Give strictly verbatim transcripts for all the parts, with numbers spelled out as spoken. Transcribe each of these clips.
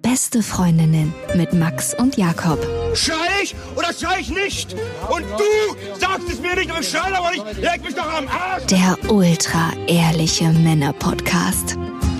Beste Freundinnen mit Max und Jakob. Schrei ich oder schrei ich nicht? Und du sagst es mir nicht und ich schrei aber nicht. Leg mich doch am Arsch! Der ultra-ehrliche Männer-Podcast.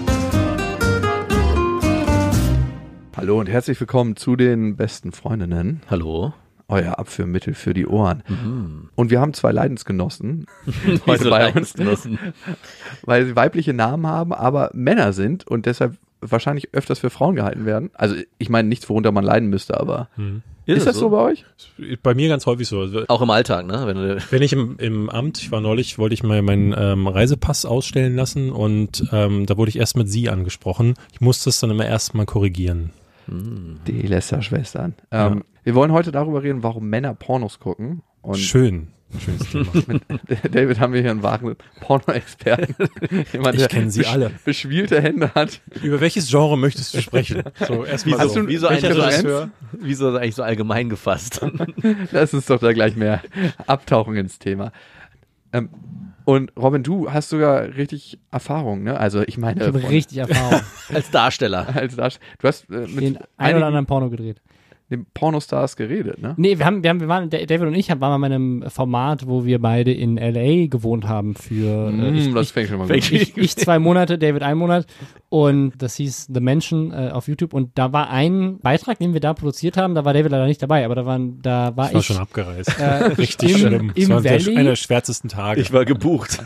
Hallo und herzlich willkommen zu den besten Freundinnen. Hallo. Euer Abführmittel für die Ohren. Mhm. Und wir haben zwei Leidensgenossen heute bei uns, weil sie weibliche Namen haben, aber Männer sind und deshalb wahrscheinlich öfters für Frauen gehalten werden. Also ich meine nichts, worunter man leiden müsste, aber hm. ist, ist das so? so bei euch? Bei mir ganz häufig so. Auch im Alltag, ne? Wenn, du Wenn ich im, im Amt, ich war neulich, wollte ich mal meinen ähm, Reisepass ausstellen lassen und ähm, da wurde ich erst mit Sie angesprochen. Ich musste es dann immer erst mal korrigieren. Die Lästerschwestern. Ähm, ja. Wir wollen heute darüber reden, warum Männer Pornos gucken. Und Schön. Schönes Thema. Mit David haben wir hier einen wahren Porno-Experten. Jemand, ich kenne sie besch- alle. Beschwielte Hände hat. Über welches Genre möchtest du sprechen? So, erstmal so. Wie so ein Regisseur? Wie so eigentlich so allgemein gefasst. Lass uns doch da gleich mehr abtauchen ins Thema. Ähm, und Robin, du hast sogar richtig Erfahrung, ne? Also ich meine... Ich habe richtig Erfahrung. Als Darsteller. Als Darsteller. Du hast äh, mit den ein oder anderen Porno gedreht. Den Pornostars geredet, ne? Nee, wir haben, wir haben, wir waren, David und ich waren mal bei einem Format, wo wir beide in L A gewohnt haben für, mm, äh, ich, das fängt schon mal gut. Ich, ich zwei Monate, David ein Monat und das hieß The Mansion äh, auf YouTube und da war ein Beitrag, den wir da produziert haben, da war David leider nicht dabei, aber da waren, da war ich war ich schon abgereist. Äh, Richtig im, schlimm. Im das war Valley. einer der schwärzesten Tage. Ich war gebucht.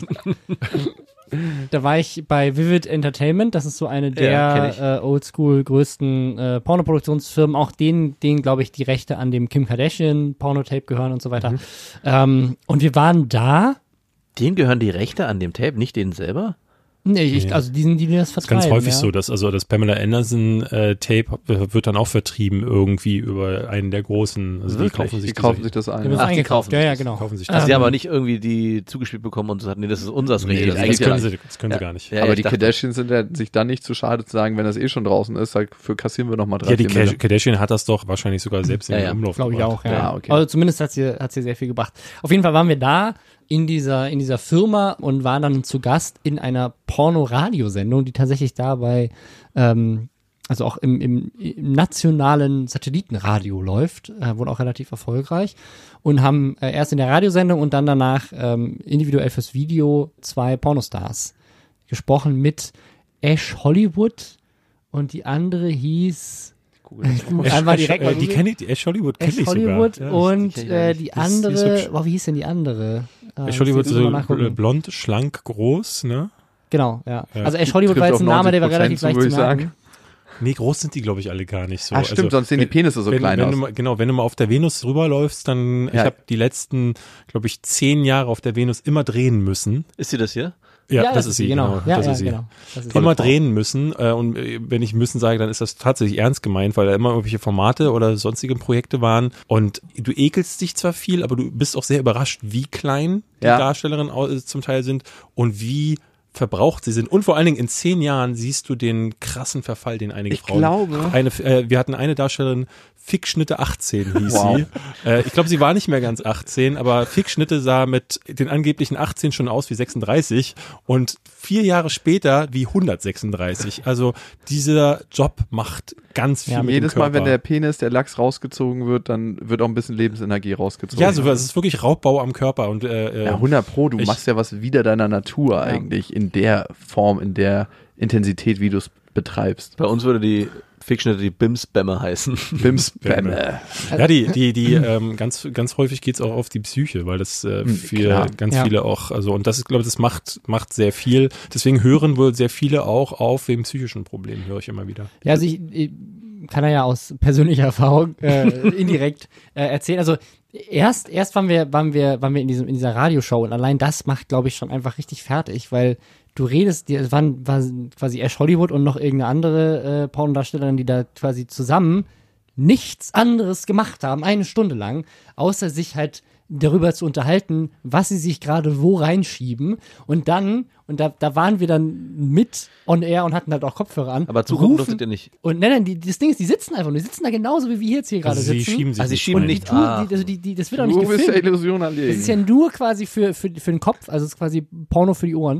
Da war ich bei Vivid Entertainment, das ist so eine der ja, äh, oldschool größten äh, Pornoproduktionsfirmen, auch denen, denen glaube ich, die Rechte an dem Kim Kardashian Pornotape gehören und so weiter. Mhm. Ähm, und wir waren da. Denen gehören die Rechte an dem Tape, nicht denen selber? Nee, ich, also die, die, die das vertreiben. Ganz häufig ja. so, dass also das Pamela Anderson äh, Tape wird dann auch vertrieben irgendwie über einen der großen. Also die kaufen sich, die kaufen diese, sich das ein. Die Ja. Ach, die kaufen ja, sich ja, das. genau. Kaufen sich Also das. die haben aber nicht irgendwie die zugespielt bekommen und sagten, nee, das ist unseres Nee, Recht. das, das, können sie, das können ja. sie gar nicht. Ja, aber die dachte, Kardashians sind ja sich dann nicht zu schade zu sagen, wenn das eh schon draußen ist, dafür kassieren wir nochmal drei, Ja, die vier Ka- Kardashian hat das doch wahrscheinlich sogar selbst in ja, den ja. Umlauf Glaube ich gebracht. auch, ja. Ja, okay. Also zumindest hat sie, hat sie sehr viel gebracht. Auf jeden Fall waren wir da in dieser, in dieser Firma und waren dann zu Gast in einer Porno-Radiosendung, die tatsächlich da bei, ähm, also auch im, im, im nationalen Satellitenradio läuft, äh, wohl auch relativ erfolgreich und haben äh, erst in der Radiosendung und dann danach ähm, individuell fürs Video zwei Pornostars gesprochen mit Ash Hollywood und die andere hieß Ash, einmal direkt Ash, mal äh, die kenne ich, die Ash Hollywood kenne Ash ich Hollywood sogar. Ja, und die kenn ich äh, nicht. die Die ist- die ist andere, hübsch. boah, wie hieß denn die andere? Äh, Ash Hollywood muss ich mal so nachgucken. blond, schlank, groß, ne? Genau, ja. Ja. Also Ash Hollywood war Trifft jetzt ein auf Name, der war neunzig relativ Prozent leicht zu, zu würde ich merken. Nee, groß sind die, glaube ich, alle gar nicht so. Ah, stimmt, sonst sehen die Penisse so wenn, klein wenn aus. Du mal, genau, wenn du mal auf der Venus rüberläufst, dann, ich Ja. habe die letzten, glaube ich, zehn Jahre auf der Venus immer drehen müssen. ist sie das hier? Ja, das, ist sie, genau. Ja, das ja, ist sie. genau. Das ist Immer sie. drehen müssen äh, und äh, wenn ich müssen sage, dann ist das tatsächlich ernst gemeint, weil da immer irgendwelche Formate oder sonstige Projekte waren und du ekelst dich zwar viel, aber du bist auch sehr überrascht, wie klein die Ja. Darstellerinnen au- äh, zum Teil sind und wie verbraucht sie sind und vor allen Dingen in zehn Jahren siehst du den krassen Verfall, den einige Ich Frauen. glaube- Eine, äh, wir hatten eine Darstellerin, Fickschnitte achtzehn hieß Wow. sie. Äh, ich glaube, sie war nicht mehr ganz achtzehn, aber Fickschnitte sah mit den angeblichen achtzehn schon aus wie sechsunddreißig und vier Jahre später wie hundertsechsunddreißig. Also dieser Job macht ganz viel Ja, mit Jedes dem Mal, Körper. wenn der Penis, der Lachs rausgezogen wird, dann wird auch ein bisschen Lebensenergie rausgezogen. ja, so, es ist wirklich Raubbau am Körper und äh, Ja, hundert Pro, du Ich- machst ja was wider deiner Natur eigentlich in der Form, in der Intensität, wie du es betreibst. Bei uns würde die Fiction die Bim-Spammer heißen. Bimspämme. ja, die, die, die, ähm, ganz, ganz häufig geht's auch auf die Psyche, weil das äh, für klar. ganz Ja. viele auch, also und das ist, glaube ich, das macht, macht sehr viel. Deswegen hören wohl sehr viele auch auf wegen psychischen Problemen, höre ich immer wieder. Ja, also ich, ich kann er ja aus persönlicher Erfahrung äh, indirekt äh, erzählen. Also erst, erst waren wir, waren wir, waren wir in diesem, in dieser Radioshow und allein das macht, glaube ich, schon einfach richtig fertig, weil du redest, die, es waren, war quasi Ash Hollywood und noch irgendeine andere äh, Pornodarstellerin, die da quasi zusammen nichts anderes gemacht haben, eine Stunde lang, außer sich halt darüber zu unterhalten, was sie sich gerade wo reinschieben und dann, und da, da waren wir dann mit on air und hatten halt auch Kopfhörer an. Aber zugucken rufen- durftet ihr nicht. Und nein, nein, die, das Ding ist, die sitzen einfach nur, die sitzen da genauso, wie wir jetzt hier gerade Also sie sitzen. schieben sich Also sie nicht schieben rein. nicht- Die tun, Ah. die, also die, die, das wird auch nicht Du bist der gefilmt. Illusion Das ist ja erlegen. nur quasi für, für, für den Kopf, also es ist quasi Porno für die Ohren.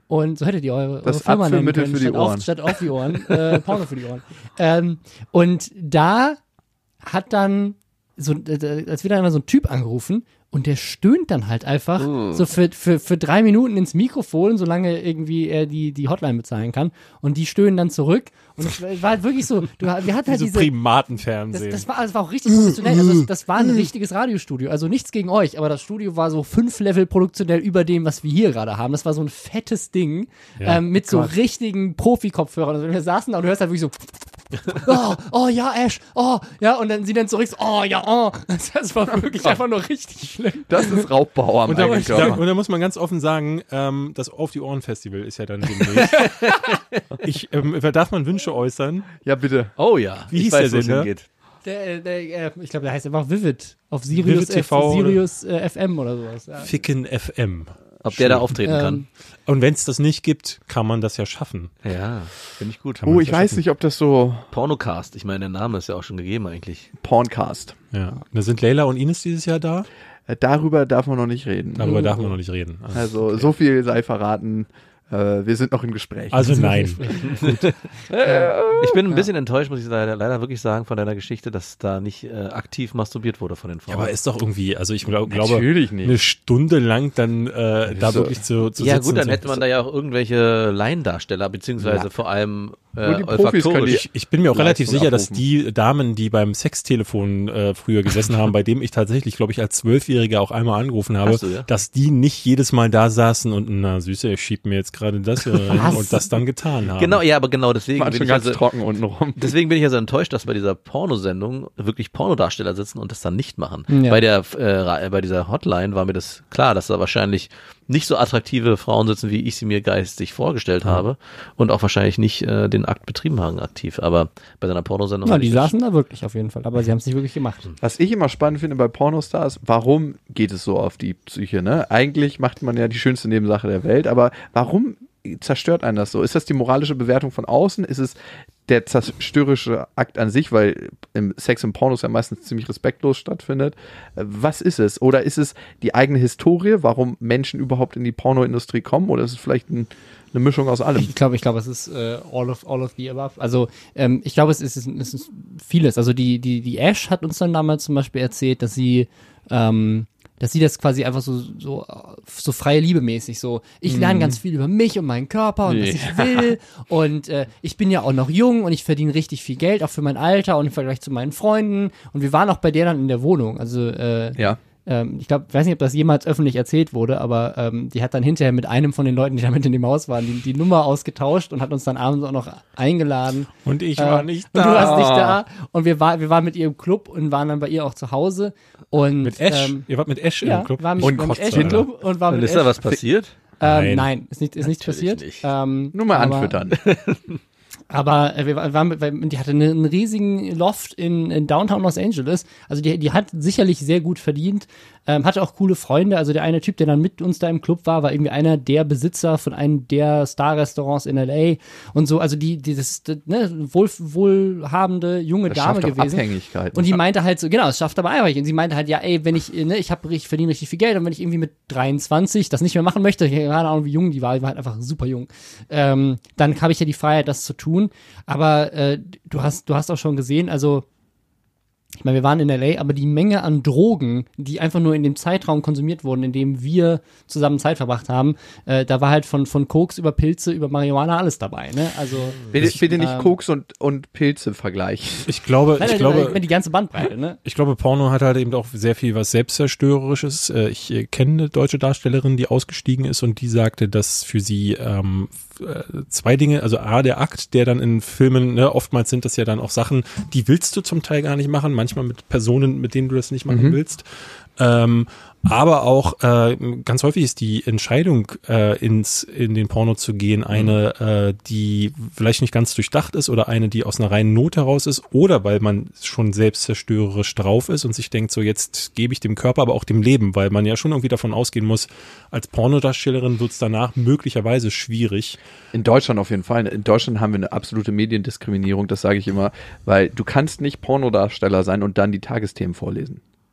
Und so hättet ihr eure, eure Das Firma nennen Abführmittel können, für die statt auf, Ohren. statt auf die Ohren, äh, Porno für die Ohren. Ähm, und da hat dann, so, äh, als wir dann immer so ein Typ angerufen und der stöhnt dann halt einfach Uh. so für, für, für drei Minuten ins Mikrofon, solange irgendwie er die, die Hotline bezahlen kann. Und die stöhnen dann zurück. Und es war halt wirklich so, du, wir hatten halt Diese diese... Das, Primatenfernsehen. das, war, das war auch richtig professionell. Also das, das war ein richtiges Radiostudio. Also nichts gegen euch, aber das Studio war so fünf Level produktionell über dem, was wir hier gerade haben. Das war so ein fettes Ding Ja. ähm, mit so richtigen Profi-Kopfhörern. Also wir saßen da und du hörst halt wirklich so oh, oh ja, Ash, oh, ja, und dann sie dann zurück so, oh ja, oh. Das, das war wirklich einfach nur richtig schlimm. Das ist Raubbau am Und da, eigenen da, Körper. und da muss man ganz offen sagen, ähm, das Auf die Ohren Festival ist ja dann demnächst. ich, ähm, darf man Wünsche äußern? Ja, bitte. Oh ja, Wie ich hieß weiß, der wo es Sender? hingeht. Der, der, äh, ich glaube, der heißt einfach Vivid auf Sirius, Vivid T V F, Sirius äh, F M oder sowas. Ja. Ficken F M. Ob der da auftreten kann. Ähm, Und wenn es das nicht gibt, kann man das ja schaffen. Ja, finde ich gut. Kann man Oh, das ich ja weiß schaffen. nicht, ob das so Pornocast, ich meine, der Name ist ja auch schon gegeben eigentlich. Porncast. Ja. Da sind Leila und Ines dieses Jahr da. Äh, Darüber darf man noch nicht reden. Darüber darf man noch nicht reden. Also so viel sei verraten. Äh, wir sind noch im Gespräch. Also nein. Ich bin ein bisschen enttäuscht, muss ich leider, leider wirklich sagen, von deiner Geschichte, dass da nicht äh, aktiv masturbiert wurde von den Frauen. Ja, aber ist doch irgendwie, also ich glaub, glaube, Natürlich nicht. eine Stunde lang dann äh, da so- wirklich zu, zu ja sitzen. gut, dann so- hätte man da ja auch irgendwelche Laiendarsteller, beziehungsweise Ja. vor allem Nur äh, die Profis können olfaktorisch. Ich, ich bin mir auch relativ Leistung sicher, dass abrufen. die Damen, die beim Sextelefon äh, früher gesessen haben, bei dem ich tatsächlich, glaube ich, als Zwölfjähriger auch einmal angerufen habe, Hast du, ja? dass die nicht jedes Mal da saßen und, na Süße, ich schieb mir jetzt gerade das hier rein Was? und das dann getan haben. Genau, ja, aber genau deswegen Waren bin schon ich ganz also, trocken unten rum. deswegen bin ich ja so enttäuscht, dass bei dieser Pornosendung wirklich Pornodarsteller sitzen und das dann nicht machen. Ja. Bei der äh, Ra- bei dieser Hotline war mir das klar, dass da wahrscheinlich nicht so attraktive Frauen sitzen, wie ich sie mir geistig vorgestellt habe und auch wahrscheinlich nicht äh, den Akt betrieben haben aktiv. Aber bei seiner Pornosendung Na, hatte die ich das- saßen da wirklich auf jeden Fall, aber sie haben es nicht wirklich gemacht. Was ich immer spannend finde bei Pornostars, warum geht es so auf die Psyche, ne? Eigentlich macht man ja die schönste Nebensache der Welt, aber warum zerstört einen das so? Ist das die moralische Bewertung von außen? Ist es der zerstörerische Akt an sich, weil im Sex und Pornos ja meistens ziemlich respektlos stattfindet? Äh, Was ist es? Oder ist es die eigene Historie, warum Menschen überhaupt in die Pornoindustrie kommen? Oder ist es vielleicht ein, eine Mischung aus allem? Ich glaube, ich glaube, es ist äh, all of all of the above. Also ähm, ich glaube, es ist, es ist vieles. Also die die die Ash hat uns dann damals zum Beispiel erzählt, dass sie ähm, dass sie das quasi einfach so so so freie Liebe mäßig so. Ich lerne ganz viel über mich und meinen Körper und was ich will und äh, ich bin ja auch noch jung und ich verdiene richtig viel Geld auch für mein Alter und im Vergleich zu meinen Freunden und wir waren auch bei der dann in der Wohnung. Also äh, Ja. ähm, ich glaube, weiß nicht, ob das jemals öffentlich erzählt wurde, aber ähm, die hat dann hinterher mit einem von den Leuten, die da mit in dem Haus waren, die, die Nummer ausgetauscht und hat uns dann abends auch noch eingeladen. Und ich Äh, war nicht Und du da. warst nicht da. Und wir, war, wir waren mit ihr im Club und waren dann bei ihr auch zu Hause. Und, Mit Ash. Ähm, Ihr wart mit Ash ja, im Club. war mit, Und war mit Kotzer, Ash im Alter. Club und war Und mit ist da Ash. was passiert? Ähm, Nein. nein, ist nicht, ist nichts Natürlich passiert. nicht. Ähm, Nur mal aber, anfüttern. Aber äh, wir waren, weil die hatte einen riesigen Loft in, in Downtown Los Angeles. Also die, die hat sicherlich sehr gut verdient. Ähm, hatte auch coole Freunde. Also der eine Typ, der dann mit uns da im Club war, war irgendwie einer der Besitzer von einem der Star-Restaurants in L A und so. Also die, dieses ne, wohl, wohlhabende junge Das Dame schafft auch gewesen. Abhängigkeiten. Und die meinte halt so, genau, es schafft aber einfach. Und sie meinte halt, ja, ey, wenn ich, ne, ich habe ich verdiene richtig viel Geld und wenn ich irgendwie mit dreiundzwanzig das nicht mehr machen möchte, ich habe keine Ahnung, wie jung die war, die war halt einfach super jung, ähm, dann habe ich ja die Freiheit, das zu tun. Aber äh, du hast, du hast auch schon gesehen, also ich meine, wir waren in L A, aber die Menge an Drogen, die einfach nur in dem Zeitraum konsumiert wurden, in dem wir zusammen Zeit verbracht haben, äh, da war halt von, von Koks über Pilze, über Marihuana alles dabei, ne? Also Bitte, bitte nicht ähm, Koks und, und Pilze vergleichen. Ich glaube, nein, ich nein, glaube, nein, die ganze Bandbreite, ne? Ich glaube, Porno hat halt eben auch sehr viel was Selbstzerstörerisches. Äh, Ich äh, kenne eine deutsche Darstellerin, die ausgestiegen ist und die sagte, dass für sie ähm, f- äh, zwei Dinge, also A, der Akt, der dann in Filmen, ne, oftmals sind das ja dann auch Sachen, die willst du zum Teil gar nicht machen, manchmal mit Personen, mit denen du das nicht machen willst. Ähm, aber auch äh, ganz häufig ist die Entscheidung, äh, ins in den Porno zu gehen, eine, äh, die vielleicht nicht ganz durchdacht ist oder eine, die aus einer reinen Not heraus ist oder weil man schon selbstzerstörerisch drauf ist und sich denkt, so jetzt gebe ich dem Körper, aber auch dem Leben, weil man ja schon irgendwie davon ausgehen muss, als Pornodarstellerin wird es danach möglicherweise schwierig. In Deutschland auf jeden Fall. In Deutschland haben wir eine absolute Mediendiskriminierung, das sage ich immer, weil du kannst nicht Pornodarsteller sein und dann die Tagesthemen vorlesen.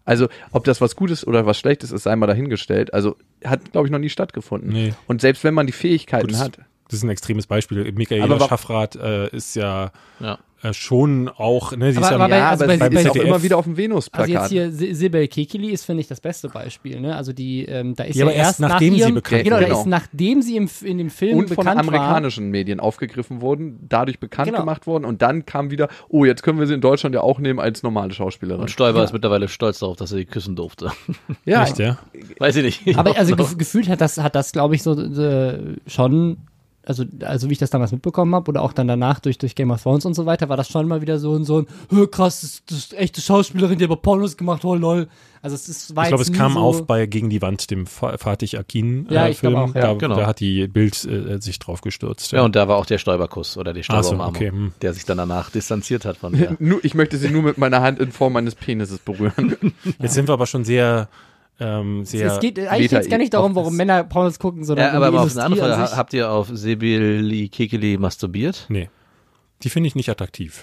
Also, ob das was Gutes oder was Schlechtes ist, sei mal dahingestellt. Also, hat, glaube ich, noch nie stattgefunden. Nee. Und selbst wenn man die Fähigkeiten Gut, das, hat. Das ist ein extremes Beispiel. Michaela Aber wa- Schaffrath äh, ist ja, Ja. äh, schon auch, ne, sie Aber- ist ja, aber bei- Ja, also aber bei- sie bei ist auch Z D F immer wieder auf dem Also Venus-Plakat. jetzt hier Si- Sibel Kekili ist, finde ich, das beste Beispiel. Ne? Also die, ähm, da ist Die ja aber erst erst nach nachdem sie ihrem, bekannt genau, da wurde. ist nachdem sie im, in dem Film und von bekannt amerikanischen Medien aufgegriffen wurden, dadurch bekannt Genau. gemacht wurden und dann kam wieder, oh, jetzt können wir sie in Deutschland ja auch nehmen als normale Schauspielerin. Und Stoiber ist mittlerweile stolz darauf, dass er die küssen durfte. ja, echt, ja. Weiß ich nicht. war. Aber also gef gefühlt hat das, hat das, glaube ich, so äh, schon, also, also wie ich das damals mitbekommen habe oder auch dann danach durch, durch Game of Thrones und so weiter, war das schon mal wieder so ein, so ein "Hö, krass, das, das ist echte Schauspielerin, die aber Pornos gemacht, oh lol. Also es ist, war Ich glaube, jetzt es nie kam so, auf bei Gegen die Wand, dem Fa- Fatih Akin äh, Ja, ich Film. glaub auch, ja. da, Genau. da hat die Bild äh, sich drauf gestürzt. Ja, und da war auch der Stoiberkuss oder die Ach so, Stoiberumarmung, okay, hm. der sich dann danach distanziert hat von der. nur, ich möchte sie nur mit meiner Hand in Form meines Penises berühren. Jetzt sind wir aber schon sehr, ähm, sehr. es geht eigentlich jetzt gar nicht darum, warum Männer Pornos gucken, sondern Ja, aber um die mal auf eine andere Industrie Frage. an sich. Ha- Habt ihr auf Sebili Kekili masturbiert? Nee. Die finde ich nicht attraktiv.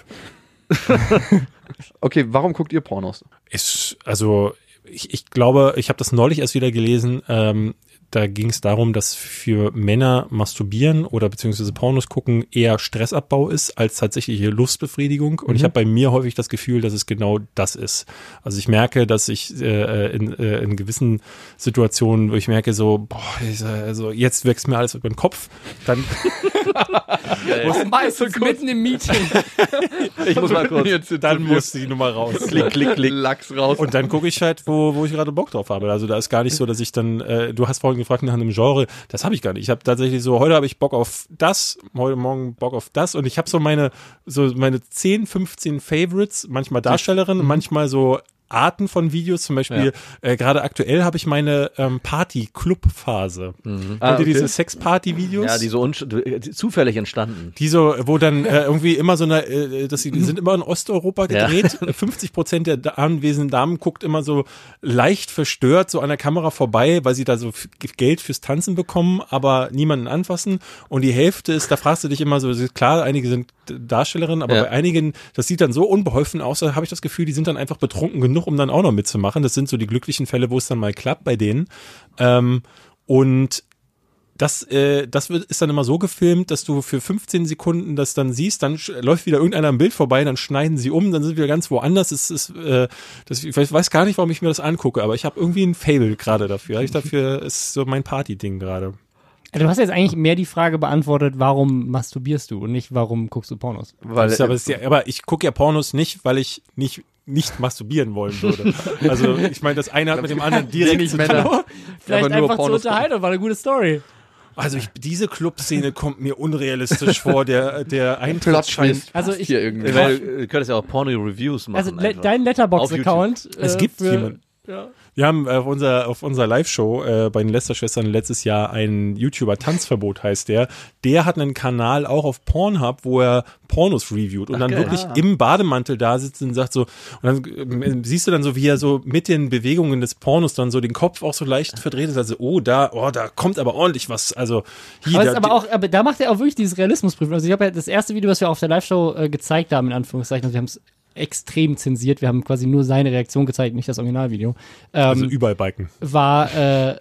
Okay, warum guckt ihr Pornos? Ist, also, ich, ich glaube, ich habe das neulich erst wieder gelesen, ähm, da ging es darum, dass für Männer masturbieren oder beziehungsweise Pornos gucken eher Stressabbau ist als tatsächliche Lustbefriedigung. Und ich habe bei mir häufig das Gefühl, dass es genau das ist. Also ich merke, dass ich äh, in, äh, in gewissen Situationen, wo ich merke so, boah, ich, äh, also jetzt wächst mir alles über den Kopf, dann Meistens mitten im Meeting. Ich muss mal kurz. dann muss die Nummer raus. Klick, klick, klick. Lachs raus. Und dann gucke ich halt, wo, wo ich gerade Bock drauf habe. Also da ist gar nicht so, dass ich dann, äh, du hast vorhin gefragt nach einem Genre, das habe ich gar nicht. Ich habe tatsächlich so, heute habe ich Bock auf das, heute Morgen Bock auf das und ich habe so meine, so meine zehn, fünfzehn Favorites, manchmal Darstellerinnen, manchmal so Arten von Videos, zum Beispiel, Ja. äh, gerade aktuell habe ich meine ähm, Party-Club-Phase. Mhm. Ah, Kennt ihr okay. diese Sex-Party-Videos? Ja, die so unsch- die- zufällig entstanden. Die so, wo dann äh, irgendwie immer so eine, äh, das, die sind immer in Osteuropa Ja. gedreht. fünfzig Prozent der da- anwesenden Damen guckt immer so leicht verstört so an der Kamera vorbei, weil sie da so f- Geld fürs Tanzen bekommen, aber niemanden anfassen. Und die Hälfte ist, da fragst du dich immer so, klar, einige sind Darstellerinnen, aber Ja. bei einigen, das sieht dann so unbeholfen aus, da habe ich das Gefühl, die sind dann einfach betrunken genug, um dann auch noch mitzumachen. Das sind so die glücklichen Fälle, wo es dann mal klappt bei denen. Ähm, und Das, äh, das wird, ist dann immer so gefilmt, dass du für fünfzehn Sekunden das dann siehst, dann sch- läuft wieder irgendeiner im Bild vorbei, dann schneiden sie um, dann sind wir ganz woanders. Es ist, äh, das, ich weiß weiß gar nicht, warum ich mir das angucke, aber ich habe irgendwie ein Fable gerade dafür. Ich dafür ist so mein Party-Ding gerade. Du hast jetzt eigentlich mehr die Frage beantwortet, warum masturbierst du und nicht, warum guckst du Pornos? Weil, Das ist aber, das ist ja, aber ich gucke ja Pornos nicht, weil ich nicht nicht masturbieren wollen würde. Also ich meine, das eine hat mit dem anderen direkt wenig zu Männer. tun. Vielleicht aber nur einfach zur Pornos Unterhaltung, war eine gute Story. Also ich, diese Clubszene kommt mir unrealistisch vor. Der der Eintritt scheint. Plot-Twist Also passt ich- hier irgendwie. Weil du könntest ja auch Porno-Reviews machen. Also le einfach. dein Auf Letterbox-Account. Es äh, gibt für, jemanden. Ja. Wir haben auf unserer auf unserer Live-Show äh, bei den Lester-Schwestern letztes Jahr einen YouTuber, Tanzverbot heißt der. Der hat einen Kanal auch auf Pornhub, wo er Pornos reviewt und dann geil. wirklich im Bademantel da sitzt und sagt so, und dann äh, siehst du dann so, wie er so mit den Bewegungen des Pornos dann so den Kopf auch so leicht verdreht ist, also oh, da, oh, da kommt aber ordentlich was, also hier, Aber, das da, ist aber auch, aber da macht er auch wirklich dieses Realismusprüfen. Also ich habe ja das erste Video, was wir auf der Live-Show äh, gezeigt haben, in Anführungszeichen, also wir haben es extrem zensiert, wir haben quasi nur seine Reaktion gezeigt, nicht das Originalvideo. Ähm, also überall Balken. war äh,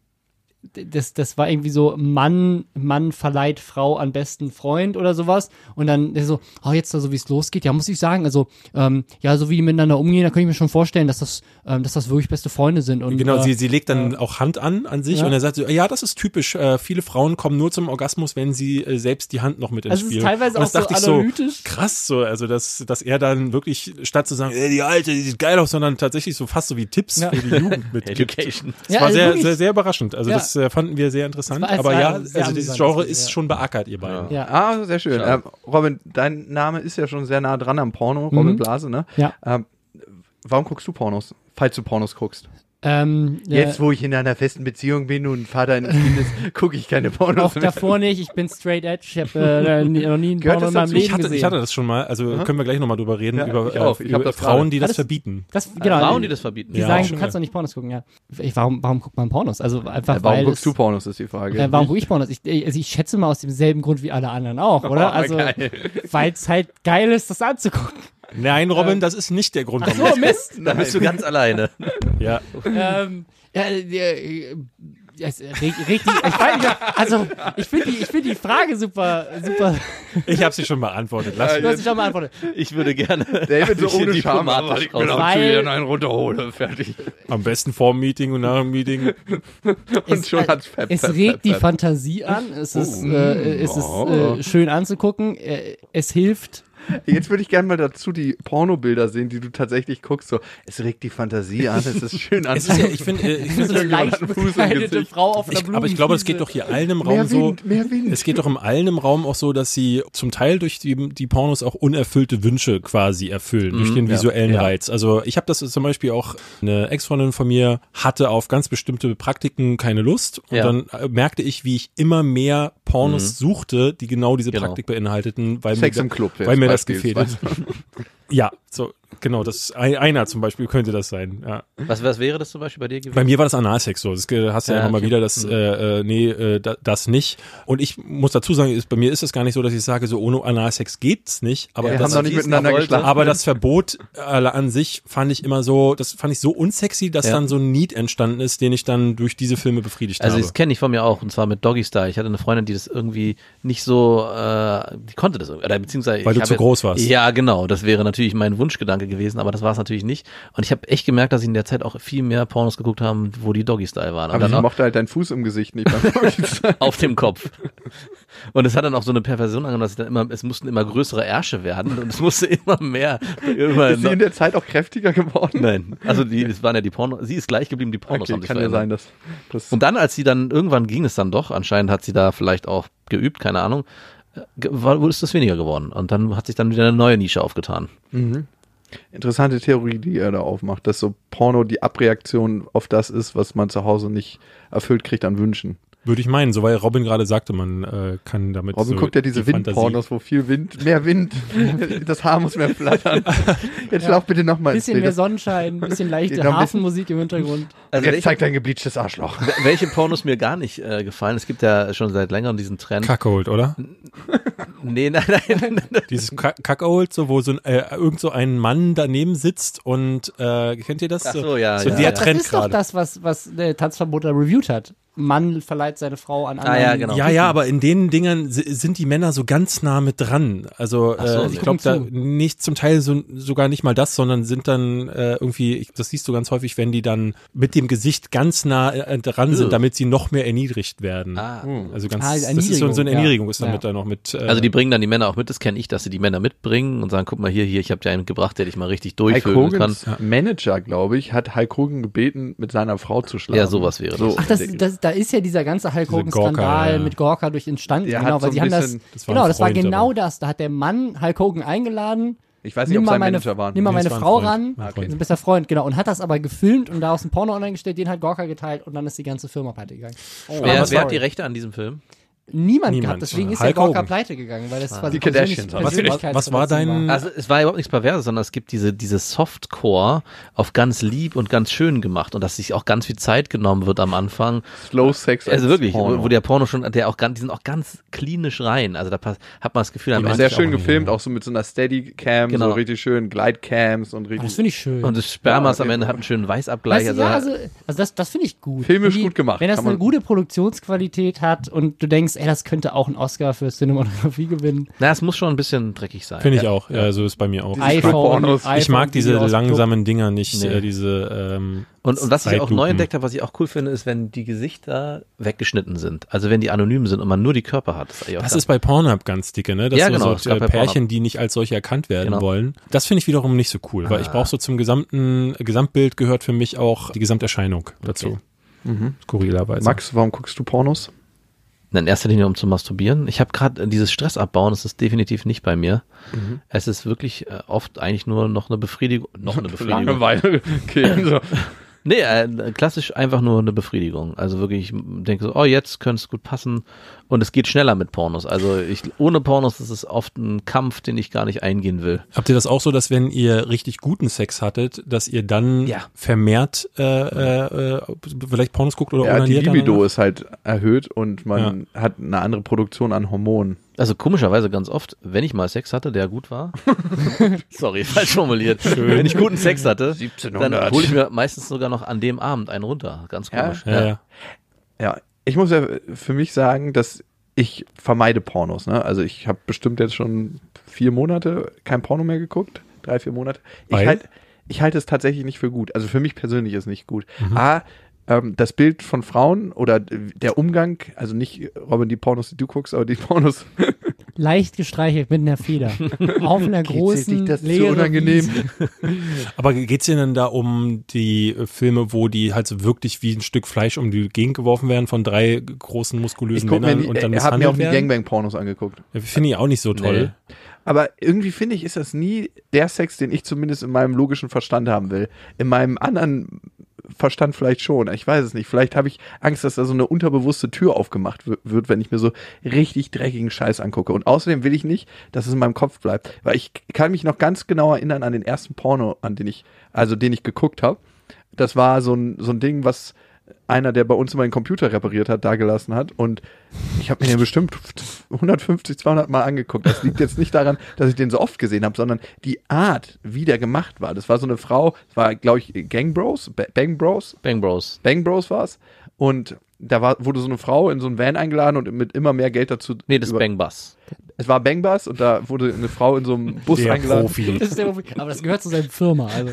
das, das war irgendwie so, Mann, Mann verleiht Frau an besten Freund oder sowas. Und dann der so, oh, jetzt da so wie es losgeht, ja, muss ich sagen, also, ähm, ja, so wie die miteinander umgehen, da kann ich mir schon vorstellen, dass das, ähm, dass das wirklich beste Freunde sind. Und, Genau, äh, sie, sie legt dann auch Hand an an sich Ja. und er sagt so, ja, das ist typisch. Äh, viele Frauen kommen nur zum Orgasmus, wenn sie äh, selbst die Hand noch mit ins Also es ist Spiel. teilweise und das auch so dachte ich analytisch. krass, so, also dass, dass er dann wirklich statt zu sagen, ey, die Alte, die sieht geil aus, sondern tatsächlich so fast so wie Tipps Ja. für die Jugend mitgibt. Education. Das Ja, war also sehr, wirklich. sehr, sehr überraschend. Also Ja. das äh, fanden wir sehr interessant. Es war- es Aber war ja, sehr also dieses amüsant, Genre das ist ja. schon beackert, ihr beiden. Ja. Ah, sehr schön. Schade. Ähm, Robin, dein Name ist ja schon sehr nah dran am Porno, Robin Mhm. Blase, ne? Ja. Ähm, warum guckst du Pornos? Falls du Pornos guckst. Ähm, Jetzt, äh, wo ich in einer festen Beziehung bin und Vater eines Kindes, gucke ich keine Pornos auch mehr. davor nicht, ich bin straight edge, ich habe äh, nie- noch nie einen Gehört Porno das in meinem dazu? Leben Ich hatte, gesehen. ich hatte das schon mal, also können wir gleich nochmal drüber reden, Ja, über, ich auch. äh, Ich hab über das Frauen, gerade. die das Alles- verbieten. das, genau, Frauen, die das verbieten. die Ja, sagen, schon, du kannst ja. doch nicht Pornos gucken, ja. Ich, warum, warum guckt man Pornos? Also einfach, Ja, warum weil guckst es, du Pornos, ist die Frage. Äh, warum gucke ich Pornos? Ich, äh, also ich schätze mal aus demselben Grund wie alle anderen auch, oder? Oh, Also, geil. weil es halt geil ist, das anzugucken. Nein, Robin, das ist nicht der Grund, Ach warum. so, Mist. Da bist du ganz alleine. Ja. ähm, ja, äh, ja, es regt, regt die, ich weiß nicht, also ich finde die, ich find die Frage super, super. Ich habe sie schon beantwortet. Lass Du hast sie schon beantwortet. Ich würde gerne David so ohne Scham, aber diplomatisch ich will auch Weil- zu dir einen runterhole, fertig. am besten vor dem Meeting und nach dem Meeting. Und schon hat's Pep, Es Pep, regt Pep, die Pep. Fantasie an, es ist, äh, es ist äh, schön anzugucken, äh, es hilft. Jetzt würde ich gerne mal dazu die Pornobilder sehen, die du tatsächlich guckst. So, es regt die Fantasie an, es ist schön Es ist ja, ich finde, äh, ich So finde, eine leicht hat einen Fuß im bekleidete Gesicht. Frau auf einer ich, aber ich glaube, es geht doch hier allen im Raum Mehr so. Wind, mehr Wind. Es geht doch im allen im Raum auch so, dass sie zum Teil durch die, die Pornos auch unerfüllte Wünsche quasi erfüllen, durch den visuellen ja. Reiz. Also ich habe das zum Beispiel auch, eine Ex-Freundin von mir hatte auf ganz bestimmte Praktiken keine Lust und Ja. dann äh, merkte ich, wie ich immer mehr Pornos suchte, die genau diese Genau. Praktik beinhalteten, weil Sex mir, im Club. weil mir das Beispiel. gefehlt hat. Ja, so genau, das ein, einer zum Beispiel könnte das sein. Ja. Was, was wäre das zum Beispiel bei dir gewesen? Bei mir war das Analsex so. Das ge- hast du ja, Ja, immer mal okay. wieder, das, äh, äh, nee, äh, da, das nicht. Und ich muss dazu sagen, ist, bei mir ist es gar nicht so, dass ich sage, so ohne Analsex geht's nicht. Aber Wir das, haben noch nicht fließt miteinander noch heute. geschlafen. aber das Verbot äh, an sich fand ich immer so, das fand ich so unsexy, dass Ja. dann so ein Need entstanden ist, den ich dann durch diese Filme befriedigt Also habe. das kenne ich von mir auch, und zwar mit Doggy Style. Ich hatte eine Freundin, die das irgendwie nicht so, äh, die konnte das irgendwie, oder beziehungsweise Weil ich du habe zu jetzt- groß warst. Ja, genau. Das wäre natürlich mein Wunschgedanke gewesen, aber das war es natürlich nicht. Und ich habe echt gemerkt, dass ich in der Zeit auch viel mehr Pornos geguckt habe, wo die Doggy Style waren. Und Aber dann ich auch mochte halt deinen Fuß im Gesicht nicht. beim auf dem Kopf. Und es hat dann auch so eine Perversion angenommen, dass ich dann immer, es mussten immer größere Ärsche werden und es musste immer mehr, immer Ist sie in der Zeit auch kräftiger geworden? Nein, also die, das waren ja die Pornos, sie ist gleich geblieben, die Pornos Okay, haben sich kann ja verändert. sein, dass das Und dann, als sie dann, irgendwann ging es dann doch, anscheinend hat sie da vielleicht auch geübt, keine Ahnung, äh, ge- war, ist das weniger geworden. Und dann hat sich dann wieder eine neue Nische aufgetan. interessante Theorie, die er da aufmacht, dass so Porno die Abreaktion auf das ist, was man zu Hause nicht erfüllt kriegt an Wünschen. Würde ich meinen, so weil Robin gerade sagte, man äh, kann damit Robin so guckt ja diese die Fantasie- Windpornos, wo viel Wind, mehr Wind, das Haar muss mehr flattern. Jetzt lauf bitte nochmal ins Bisschen Bild. mehr Sonnenschein, bisschen leichte Noch ein bisschen- Hafenmusik im Hintergrund. Also Jetzt welche, zeigt dein gebleachtes Arschloch. welche Pornos mir gar nicht äh, gefallen, es gibt ja schon seit längerem diesen Trend. Cuckold, oder? Nee, nein, nein. Dieses Cuck- Cuckold, so wo so ein, äh, irgend so ein Mann daneben sitzt und äh, kennt ihr das? Ach so, ja, So ja, der ja. Das Trend ist doch gerade. das, was, was der Tanzverboter reviewt hat. Mann verleiht seine Frau an anderen. Ah, ja, genau. Ja, ja, aber in den Dingern si- sind die Männer so ganz nah mit dran. Also Ach so, äh, sie ich glaube, gucken da zu. nicht zum Teil so, sogar nicht mal das, sondern sind dann äh, irgendwie, ich, das siehst du ganz häufig, wenn die dann mit dem Gesicht ganz nah äh, dran sind, Ugh. damit sie noch mehr erniedrigt werden. Ah. Also ganz, Ah, das ist so, so eine Erniedrigung, Erniedrigung ja. ist damit Ja. da noch mit. Äh, Also die bringen dann die Männer auch mit, das kenne ich, dass sie die Männer mitbringen und sagen, guck mal hier, hier, ich habe dir einen gebracht, der dich mal richtig Hulk durchvögeln kann. Hogans Manager, glaube ich, hat Hulk Hogan gebeten, mit seiner Frau zu schlafen. Ja, sowas wäre das. Ach, das, das, da ist ja dieser ganze Hulk Diese Hogan-Skandal Gorka, ja. mit Gorka durch entstanden. Der genau, hat weil so sie ein haben das, bisschen- das war genau, ein das war Freund, genau aber- das. Da hat der Mann Hulk Hogan eingeladen. Ich weiß nicht, Nimm ob mal sein meine, Manager war. nimm mal Nee, meine es war ein Frau Freund. ran, Ein Freund. ein bester Freund, genau, und hat das aber gefilmt und da aus dem Porno online gestellt, den hat Gorka geteilt und dann ist die ganze Firma pleite gegangen. Wer, Aber wer sorry. hat die Rechte an diesem Film? Niemand, Niemand. gehabt, deswegen ist Hulk ja Gorka Hogan. pleite gegangen, weil das quasi Die Kardashians Persönlich- haben Was- Persönlichkeitsverletzung was war dein- war. Also es war überhaupt nichts Perverses, sondern es gibt diese, diese Softcore auf ganz lieb und ganz schön gemacht und dass sich auch ganz viel Zeit genommen wird am Anfang. Slow Sex Also als wirklich, Porno. wo, wo der Porno schon, der auch ganz, die sind auch ganz klinisch rein. Also da pass, hat man das Gefühl, am mag Ende sehr ich schön auch nicht, gefilmt, ja. auch so mit so einer Steady-Cam, Genau. so richtig schön Glide-Cams und Das richtig finde ich schön. und das Spermas Ja, am Ende ja. hat einen schönen Weißabgleich. Weißt du, also, ja, also, also das, das finde ich gut. Filmisch Wenn die- gut gemacht, Wenn das kann eine man- gute Produktionsqualität hat und du denkst, ey, das könnte auch einen Oscar für Cinematografie gewinnen. na, es muss schon ein bisschen dreckig sein. Finde ich auch. Ja, so ist bei mir auch. Dieses Ich mag, Pornos. iPhone, ich mag diese Video aus langsamen Dinger nicht, Nee. äh, diese ähm, Und, und was ich auch Zeitlupen. neu entdeckt habe, was ich auch cool finde, ist, wenn die Gesichter weggeschnitten sind. Also wenn die anonym sind und man nur die Körper hat. Das ist, eigentlich auch Das ganz- ist bei Pornhub ganz dicke, ne? Das Ja, so, genau, das so gab äh, bei Pärchen, Pornhub. die nicht als solche erkannt werden Genau. wollen. Das finde ich wiederum nicht so cool, weil ich brauche so zum gesamten Gesamtbild gehört für mich auch die Gesamterscheinung dazu. Skurrilerweise. Max, warum guckst du Pornos? in erster Linie um zu masturbieren. Ich habe gerade dieses Stress abbauen, das ist definitiv nicht bei mir. Es ist wirklich äh, oft eigentlich nur noch eine Befriedigung. Noch eine Befriedigung. Langeweile. Okay, so. Nee, äh, klassisch einfach nur eine Befriedigung. Also wirklich, ich denke so, oh, jetzt könnte es gut passen. Und es geht schneller mit Pornos. Also ich, ohne Pornos ist es oft ein Kampf, den ich gar nicht eingehen will. Habt ihr das auch so, dass wenn ihr richtig guten Sex hattet, dass ihr dann Ja. vermehrt äh, äh, äh, vielleicht Pornos guckt oder Ja, die onaniert Libido danach? ist halt erhöht und man hat eine andere Produktion an Hormonen. Also komischerweise ganz oft, wenn ich mal Sex hatte, der gut war, sorry, falsch formuliert, Schön. wenn ich guten Sex hatte, siebzehnhundert. dann hole ich mir meistens sogar noch an dem Abend einen runter. Ganz komisch. Ja, ja. Ja, ich muss ja für mich sagen, dass ich vermeide Pornos. Ne? Also ich habe bestimmt jetzt schon vier Monate kein Porno mehr geguckt. Drei, vier Monate. Ich Weil? halt, ich halte es tatsächlich nicht für gut. Also für mich persönlich ist es nicht gut. Mhm. A, ähm, das Bild von Frauen oder der Umgang, also nicht, Robin, die Pornos, die du guckst, aber die Pornos. Leicht gestreichelt mit einer Feder. Auf einer großen, das ist so leeren unangenehm. Wiese. Aber geht's dir denn da um die äh, Filme, wo die halt so wirklich wie ein Stück Fleisch um die Gegend geworfen werden von drei großen, muskulösen Ich guck mir Männern die, und dann er hat mir auch misshandelt die werden? Gangbang-Pornos angeguckt. Ja, finde ich auch nicht so toll. Nee. Aber irgendwie finde ich, ist das nie der Sex, den ich zumindest in meinem logischen Verstand haben will. In meinem anderen Verstand vielleicht schon. Ich weiß es nicht. Vielleicht habe ich Angst, dass da so eine unterbewusste Tür aufgemacht w- wird, wenn ich mir so richtig dreckigen Scheiß angucke. Und außerdem will ich nicht, dass es in meinem Kopf bleibt. Weil ich kann mich noch ganz genau erinnern an den ersten Porno, an den ich, also den ich geguckt habe. Das war so ein, so ein Ding, was einer, der bei uns immer den Computer repariert hat, da gelassen hat. Und ich habe mir den bestimmt hundertfünfzig, zweihundert Mal angeguckt. Das liegt jetzt nicht daran, dass ich den so oft gesehen habe, sondern die Art, wie der gemacht war. Das war so eine Frau, das war, glaube ich, Gang Bros, Ba- Bang Bros, Bang Bros. Bang Bros war es. Und da war, wurde so eine Frau in so ein Van eingeladen und mit immer mehr Geld dazu. Nee, das ist über- Bang Bus. Es war Bang Bus und da wurde eine Frau in so einem Bus Der eingeladen. Profi. Das ist der Profi. Aber das gehört zu seiner Firma. Also.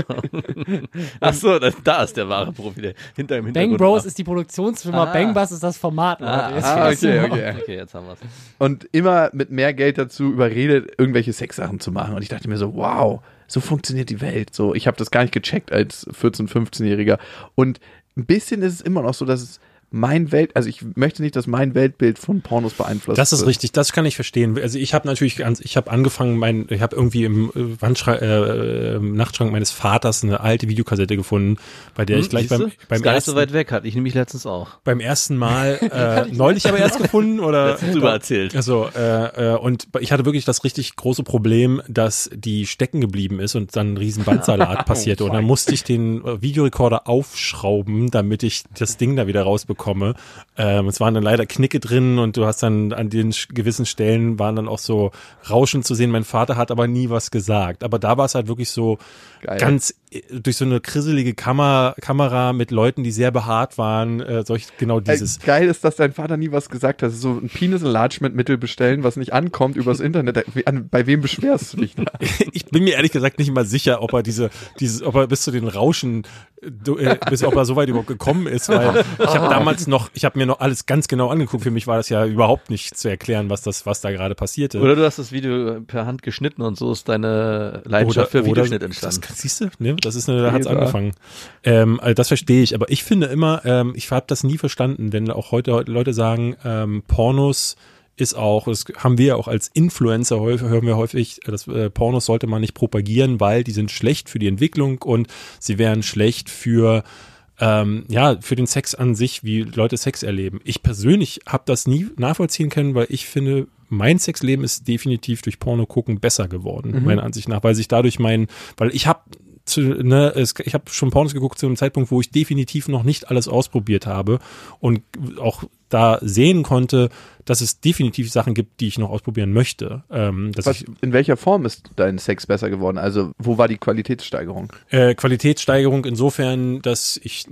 Ach so, das, da ist der wahre Profi, der hinter im Hintergrund. Bang Bros ist die Produktionsfirma, Ah. Bang Bus ist das Format. Leute. Ah, Jetzt ah, weißt du okay, mal. okay. Okay, jetzt haben wir's. Und immer mit mehr Geld dazu überredet, irgendwelche Sexsachen zu machen. Und ich dachte mir so, wow, so funktioniert die Welt. So, ich habe das gar nicht gecheckt als vierzehn-, fünfzehnjähriger. Und ein bisschen ist es immer noch so, dass es mein Welt, also ich möchte nicht, dass mein Weltbild von Pornos beeinflusst Das ist wird. richtig, das kann ich verstehen. Also ich habe natürlich ganz, ich habe angefangen, mein, ich habe irgendwie im äh, Wandschrank, äh, im Nachtschrank meines Vaters eine alte Videokassette gefunden, bei der ich gleich Siehst du? beim, beim ist gar nicht so ersten, weit weg, hatte ich nämlich letztens auch. beim ersten Mal äh, neulich aber erst gefunden oder Letztens drüber erzählt. Also äh, äh, und ich hatte wirklich das richtig große Problem, dass die stecken geblieben ist und dann ein riesen Bandsalat passierte und dann musste ich den äh, Videorekorder aufschrauben, damit ich das Ding da wieder rausbekomme. Ähm, es waren dann leider Knicke drin und du hast dann an den sch- gewissen Stellen waren dann auch so Rauschen zu sehen. Mein Vater hat aber nie was gesagt. Aber da war es halt wirklich so Geil. ganz äh, durch so eine krisselige Kamera, Kamera mit Leuten, die sehr behaart waren, äh, solch genau dieses. Äh, geil ist, dass dein Vater nie was gesagt hat. So ein Penis-Enlargement-Mittel bestellen, was nicht ankommt übers Internet. Wie- an- Bei wem beschwerst du dich da? Ich bin mir ehrlich gesagt nicht mal sicher, ob er diese, dieses, ob er bis zu den Rauschen, äh, bis ob er so weit überhaupt gekommen ist, weil ich habe damals noch, ich habe mir noch alles ganz genau angeguckt. Für mich war das ja überhaupt nicht zu erklären, was das, was da gerade passierte. Oder du hast das Video per Hand geschnitten und so ist deine Leidenschaft für Videoschnitt entstanden. Das, siehst du, ne? Das ist eine, da hat's Ja. angefangen. Ähm, also das verstehe ich, aber ich finde immer, ähm, ich habe das nie verstanden, wenn auch heute Leute sagen, ähm, Pornos ist auch, das haben wir ja auch als Influencer häufig, hören wir häufig, dass äh, Pornos sollte man nicht propagieren, weil die sind schlecht für die Entwicklung und sie wären schlecht für ähm, ja, für den Sex an sich, wie Leute Sex erleben. Ich persönlich habe das nie nachvollziehen können, weil ich finde, mein Sexleben ist definitiv durch Porno gucken besser geworden, Mhm. meiner Ansicht nach, weil sich dadurch mein, weil ich habe zu, ne, es, ich habe schon Pornos geguckt zu einem Zeitpunkt, wo ich definitiv noch nicht alles ausprobiert habe und auch da sehen konnte, dass es definitiv Sachen gibt, die ich noch ausprobieren möchte. Ähm, dass Was, ich, in welcher Form ist dein Sex besser geworden? Also, wo war die Qualitätssteigerung? äh, Qualitätssteigerung insofern, dass ich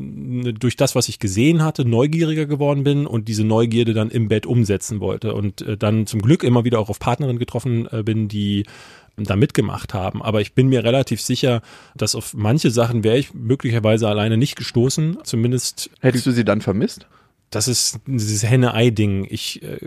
n, durch das, was ich gesehen hatte, neugieriger geworden bin und diese Neugierde dann im Bett umsetzen wollte und äh, dann zum Glück immer wieder auch auf Partnerinnen getroffen äh, bin, die da mitgemacht haben. Aber ich bin mir relativ sicher, dass auf manche Sachen wäre ich möglicherweise alleine nicht gestoßen. Zumindest, Hättest du sie dann vermisst? das ist dieses Henne-Ei-Ding. Ich äh,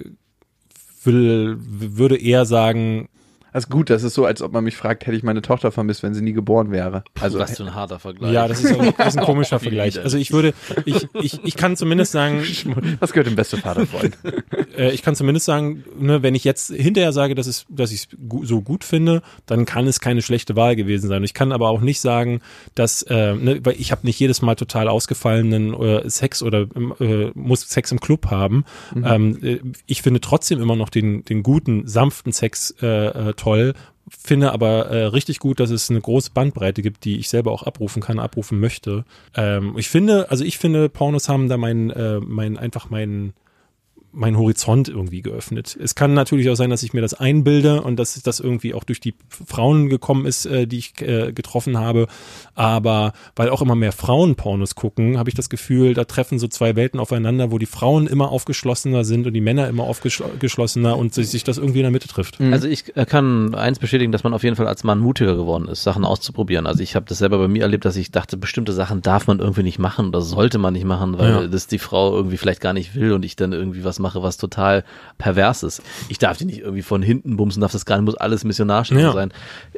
will, würde eher sagen, Das ist gut, das ist so, als ob man mich fragt, hätte ich meine Tochter vermisst, wenn sie nie geboren wäre. Also, Was für ein harter Vergleich. ja, das ist, ein- das ist ein komischer Wie Vergleich. widerlich. Also ich würde, ich, ich, ich kann zumindest sagen, was gehört dem beste Vaterfreund? äh, ich kann zumindest sagen, ne, wenn ich jetzt hinterher sage, dass es, dass ich es gu so gut finde, dann kann es keine schlechte Wahl gewesen sein. Ich kann aber auch nicht sagen, dass, äh, ne, weil ich habe nicht jedes Mal total ausgefallenen äh, Sex oder äh, muss Sex im Club haben. Mhm. Ähm, äh, ich finde trotzdem immer noch den, den guten, sanften Sex äh, äh, toll. Finde aber äh, richtig gut, dass es eine große Bandbreite gibt, die ich selber auch abrufen kann, abrufen möchte. Ähm, ich finde, also ich finde, Pornos haben da mein, äh, mein einfach mein meinen Horizont irgendwie geöffnet. Es kann natürlich auch sein, dass ich mir das einbilde und dass das irgendwie auch durch die Frauen gekommen ist, äh, die ich äh, getroffen habe. Aber weil auch immer mehr Frauen Pornos gucken, habe ich das Gefühl, da treffen so zwei Welten aufeinander, wo die Frauen immer aufgeschlossener sind und die Männer immer aufgeschlossener und sich, sich das irgendwie in der Mitte trifft. Also ich kann eins bestätigen, dass man auf jeden Fall als Mann mutiger geworden ist, Sachen auszuprobieren. Also ich habe das selber bei mir erlebt, dass ich dachte, bestimmte Sachen darf man irgendwie nicht machen oder sollte man nicht machen, weil ja. das die Frau irgendwie vielleicht gar nicht will und ich dann irgendwie was mache, was total pervers ist. Ich darf die nicht irgendwie von hinten bumsen, darf das gar nicht, muss alles missionarisch ja. sein.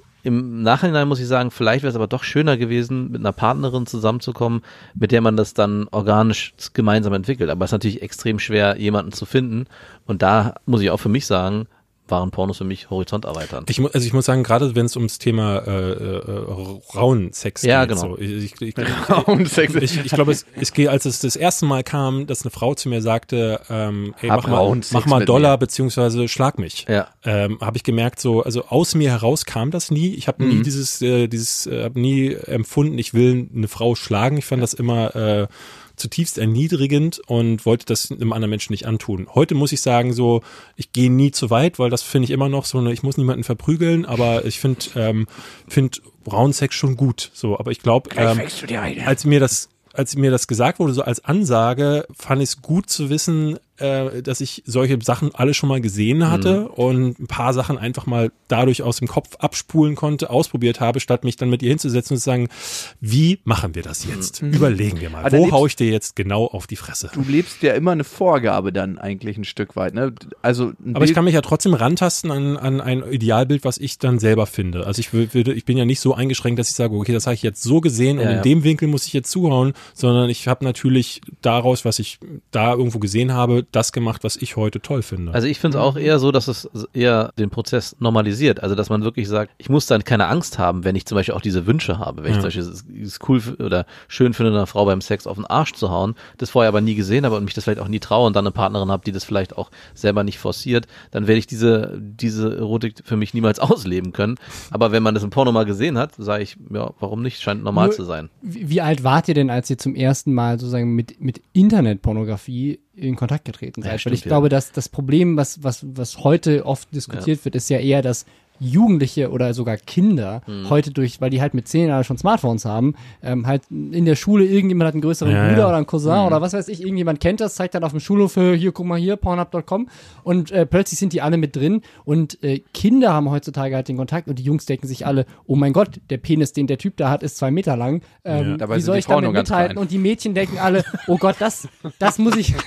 Im Nachhinein muss ich sagen, vielleicht wäre es aber doch schöner gewesen, mit einer Partnerin zusammenzukommen, mit der man das dann organisch gemeinsam entwickelt. Aber es ist natürlich extrem schwer, jemanden zu finden. Und da muss ich auch für mich sagen, waren Pornos für mich horizonterweiternd. Ich, also ich muss sagen, gerade wenn es ums Thema äh, äh, rauen Sex ja, geht. Genau. So, ich, ich, rauen Sex. Ich, ich glaube, es, es geht, als es das erste Mal kam, dass eine Frau zu mir sagte, ähm, hey, mach mal, mach mal Dollar beziehungsweise schlag mich. Ja. Ähm, habe ich gemerkt, so, also aus mir heraus kam das nie. Ich habe mhm. nie dieses, äh, dieses, äh, habe nie empfunden, ich will eine Frau schlagen. Ich fand das immer äh, zutiefst erniedrigend und wollte das einem anderen Menschen nicht antun. Heute muss ich sagen, so, ich gehe nie zu weit, weil das finde ich immer noch so, eine, ich muss niemanden verprügeln, aber ich finde ähm, finde Raunsex schon gut. So, aber ich glaube, ähm, als mir das als mir das gesagt wurde, so als Ansage, fand ich es gut zu wissen, äh, dass ich solche Sachen alle schon mal gesehen hatte mhm. und ein paar Sachen einfach mal dadurch aus dem Kopf abspulen konnte, ausprobiert habe, statt mich dann mit ihr hinzusetzen und zu sagen, wie machen wir das jetzt? Mhm. Überlegen wir mal. Aber wo hau ich dir jetzt genau auf die Fresse? Du lebst ja immer eine Vorgabe dann eigentlich ein Stück weit, ne? Also aber Bild ich kann mich ja trotzdem rantasten an, an ein Idealbild, was ich dann selber finde. Also ich würde, ich bin ja nicht so eingeschränkt, dass ich sage, okay, das habe ich jetzt so gesehen ja, und in ja. dem Winkel muss ich jetzt zuhauen, sondern ich habe natürlich daraus, was ich da irgendwo gesehen habe, das gemacht, was ich heute toll finde. Also ich finde es auch eher so, dass es eher den Prozess normalisiert. Also dass man wirklich sagt, ich muss dann keine Angst haben, wenn ich zum Beispiel auch diese Wünsche habe. Wenn ja. ich zum Beispiel es cool oder schön finde, einer Frau beim Sex auf den Arsch zu hauen, das vorher aber nie gesehen habe und mich das vielleicht auch nie traue und dann eine Partnerin habe, die das vielleicht auch selber nicht forciert, dann werde ich diese diese Erotik für mich niemals ausleben können. Aber wenn man das im Porno mal gesehen hat, sage ich, ja, warum nicht? Scheint normal Nur, zu sein. Wie, wie alt wart ihr denn, als ihr zum ersten Mal sozusagen mit, mit Internetpornografie in Kontakt getreten seid? Ja, Weil stimmt, ich glaube, dass das Problem, was, was, was heute oft diskutiert ja. wird, ist ja eher, dass Jugendliche oder sogar Kinder mhm. heute durch, weil die halt mit zehn Jahren schon Smartphones haben, ähm, halt in der Schule irgendjemand hat einen größeren ja, Bruder ja. oder einen Cousin mhm. oder was weiß ich, irgendjemand kennt das, zeigt dann auf dem Schulhof, hier, guck mal hier, pornhub Punkt com und äh, plötzlich sind die alle mit drin und äh, Kinder haben heutzutage halt den Kontakt und die Jungs denken sich alle, oh mein Gott, der Penis, den der Typ da hat, ist zwei Meter lang, ähm, ja. wie soll ich damit mithalten? Und die Mädchen denken alle, oh Gott, das, das muss ich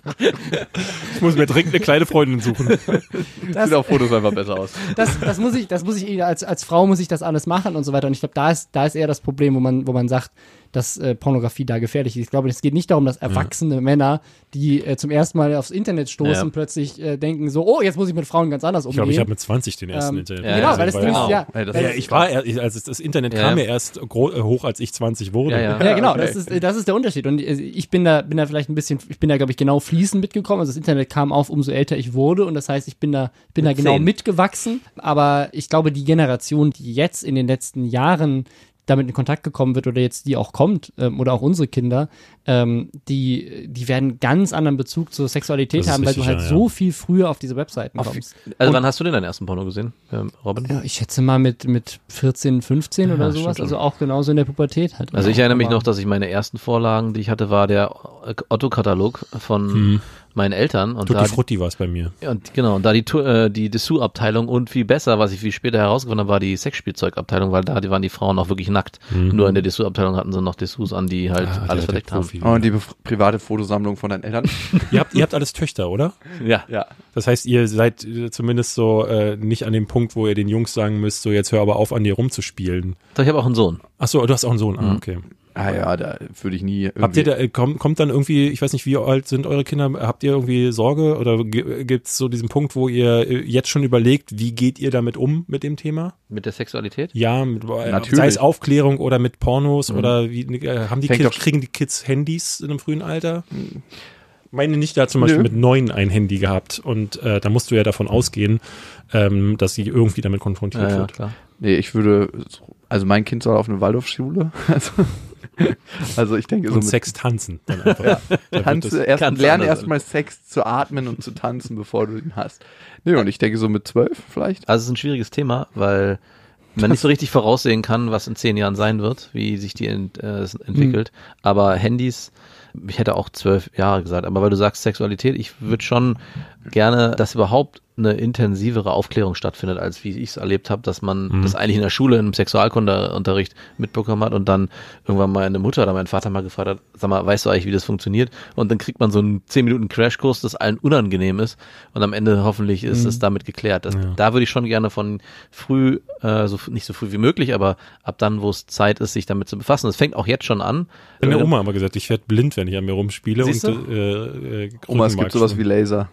ich muss mir dringend eine kleine Freundin suchen. Das sieht auf Fotos einfach besser aus. Das, das muss ich, das muss ich als, als Frau muss ich das alles machen und so weiter. Und ich glaube, da ist, da ist eher das Problem, wo man, wo man sagt, dass äh, Pornografie da gefährlich ist. Ich glaube, es geht nicht darum, dass erwachsene ja. Männer, die äh, zum ersten Mal aufs Internet stoßen, ja. plötzlich äh, denken so, oh, jetzt muss ich mit Frauen ganz anders umgehen. Ich glaube, ich habe mit zwanzig den ersten ähm, Internet. Ja, genau, weil das Ding ist, ja. ja, das ja ich war, also das Internet ja. kam ja erst gro- hoch, als ich zwanzig wurde. Ja, ja. ja genau, okay. das, ist, das ist der Unterschied. Und ich bin da, bin da vielleicht ein bisschen, ich bin da, glaube ich, genau fließend mitgekommen. Also das Internet kam auf, umso älter ich wurde. Und das heißt, ich bin da, bin da genau mitgewachsen. Aber ich glaube, die Generation, die jetzt in den letzten Jahren damit in Kontakt gekommen wird oder jetzt die auch kommt ähm, oder auch unsere Kinder, ähm, die, die werden ganz anderen Bezug zur Sexualität haben, weil du halt ja, so viel früher auf diese Webseiten auf, kommst. Also und, wann hast du denn deinen ersten Porno gesehen, ähm, Robin? Ja, ich schätze mal mit, mit vierzehn, fünfzehn ja, oder sowas, also auch genauso in der Pubertät halt. Also ich erinnere mich noch, dass ich meine ersten Vorlagen, die ich hatte, war der Otto-Katalog von hm. meinen Eltern. Und Tutti da, Frutti war es bei mir. Und genau, und da die, äh, die Dessous-Abteilung und viel besser, was ich viel später herausgefunden habe, war die Sexspielzeugabteilung, weil da die waren die Frauen auch wirklich nackt. Mhm. Nur in der Dessous-Abteilung hatten sie noch Dessous an, die halt ah, alles verdeckt haben. Oh, und die be- private Fotosammlung von deinen Eltern. ihr, habt, ihr habt alles Töchter, oder? Ja. ja. Das heißt, ihr seid äh, zumindest so äh, nicht an dem Punkt, wo ihr den Jungs sagen müsst, so jetzt hör aber auf, an dir rumzuspielen. Doch, ich habe auch einen Sohn. Ach so, du hast auch einen Sohn. Ah, okay. Ah ja, da würde ich nie irgendwie... Habt ihr da, kommt, kommt dann irgendwie, ich weiß nicht, wie alt sind eure Kinder, habt ihr irgendwie Sorge oder g- gibt es so diesen Punkt, wo ihr jetzt schon überlegt, wie geht ihr damit um mit dem Thema? Mit der Sexualität? Ja, mit, sei es Aufklärung oder mit Pornos mhm. oder wie, äh, haben die Fängt Kids, kriegen die Kids Handys in einem frühen Alter? Mhm. Meine Nichte hat zum Beispiel Nö. mit neun ein Handy gehabt und äh, da musst du ja davon ausgehen, ähm, dass sie irgendwie damit konfrontiert ja, wird. Ja, klar. Nee, ich würde, also mein Kind soll auf eine Waldorfschule, also Also ich denke so Und mit Sex tanzen. Dann einfach. Ja. Da Tanz, wird erst, ganz lerne anders erstmal Sex zu atmen und zu tanzen, bevor du ihn hast. Nee, und ich denke so mit zwölf vielleicht. Also es ist ein schwieriges Thema, weil man nicht so richtig voraussehen kann, was in zehn Jahren sein wird, wie sich die ent, äh, entwickelt. Mhm. Aber Handys, ich hätte auch zwölf Jahre gesagt, aber weil du sagst Sexualität, ich würde schon gerne, dass überhaupt eine intensivere Aufklärung stattfindet, als wie ich es erlebt habe, dass man mhm. das eigentlich in der Schule im Sexualkundeunterricht mitbekommen hat und dann irgendwann meine Mutter oder mein Vater mal gefragt hat, sag mal, weißt du eigentlich, wie das funktioniert? Und dann kriegt man so einen zehn Minuten Crashkurs, das allen unangenehm ist und am Ende hoffentlich ist mhm. es damit geklärt. Das, ja. Da würde ich schon gerne von früh, äh, so nicht so früh wie möglich, aber ab dann, wo es Zeit ist, sich damit zu befassen. Das fängt auch jetzt schon an. Meine Oma hat mal gesagt, ich werde blind, wenn ich an mir rumspiele. Siehst und du? äh, äh, Oma, es gibt sowas wie Laser.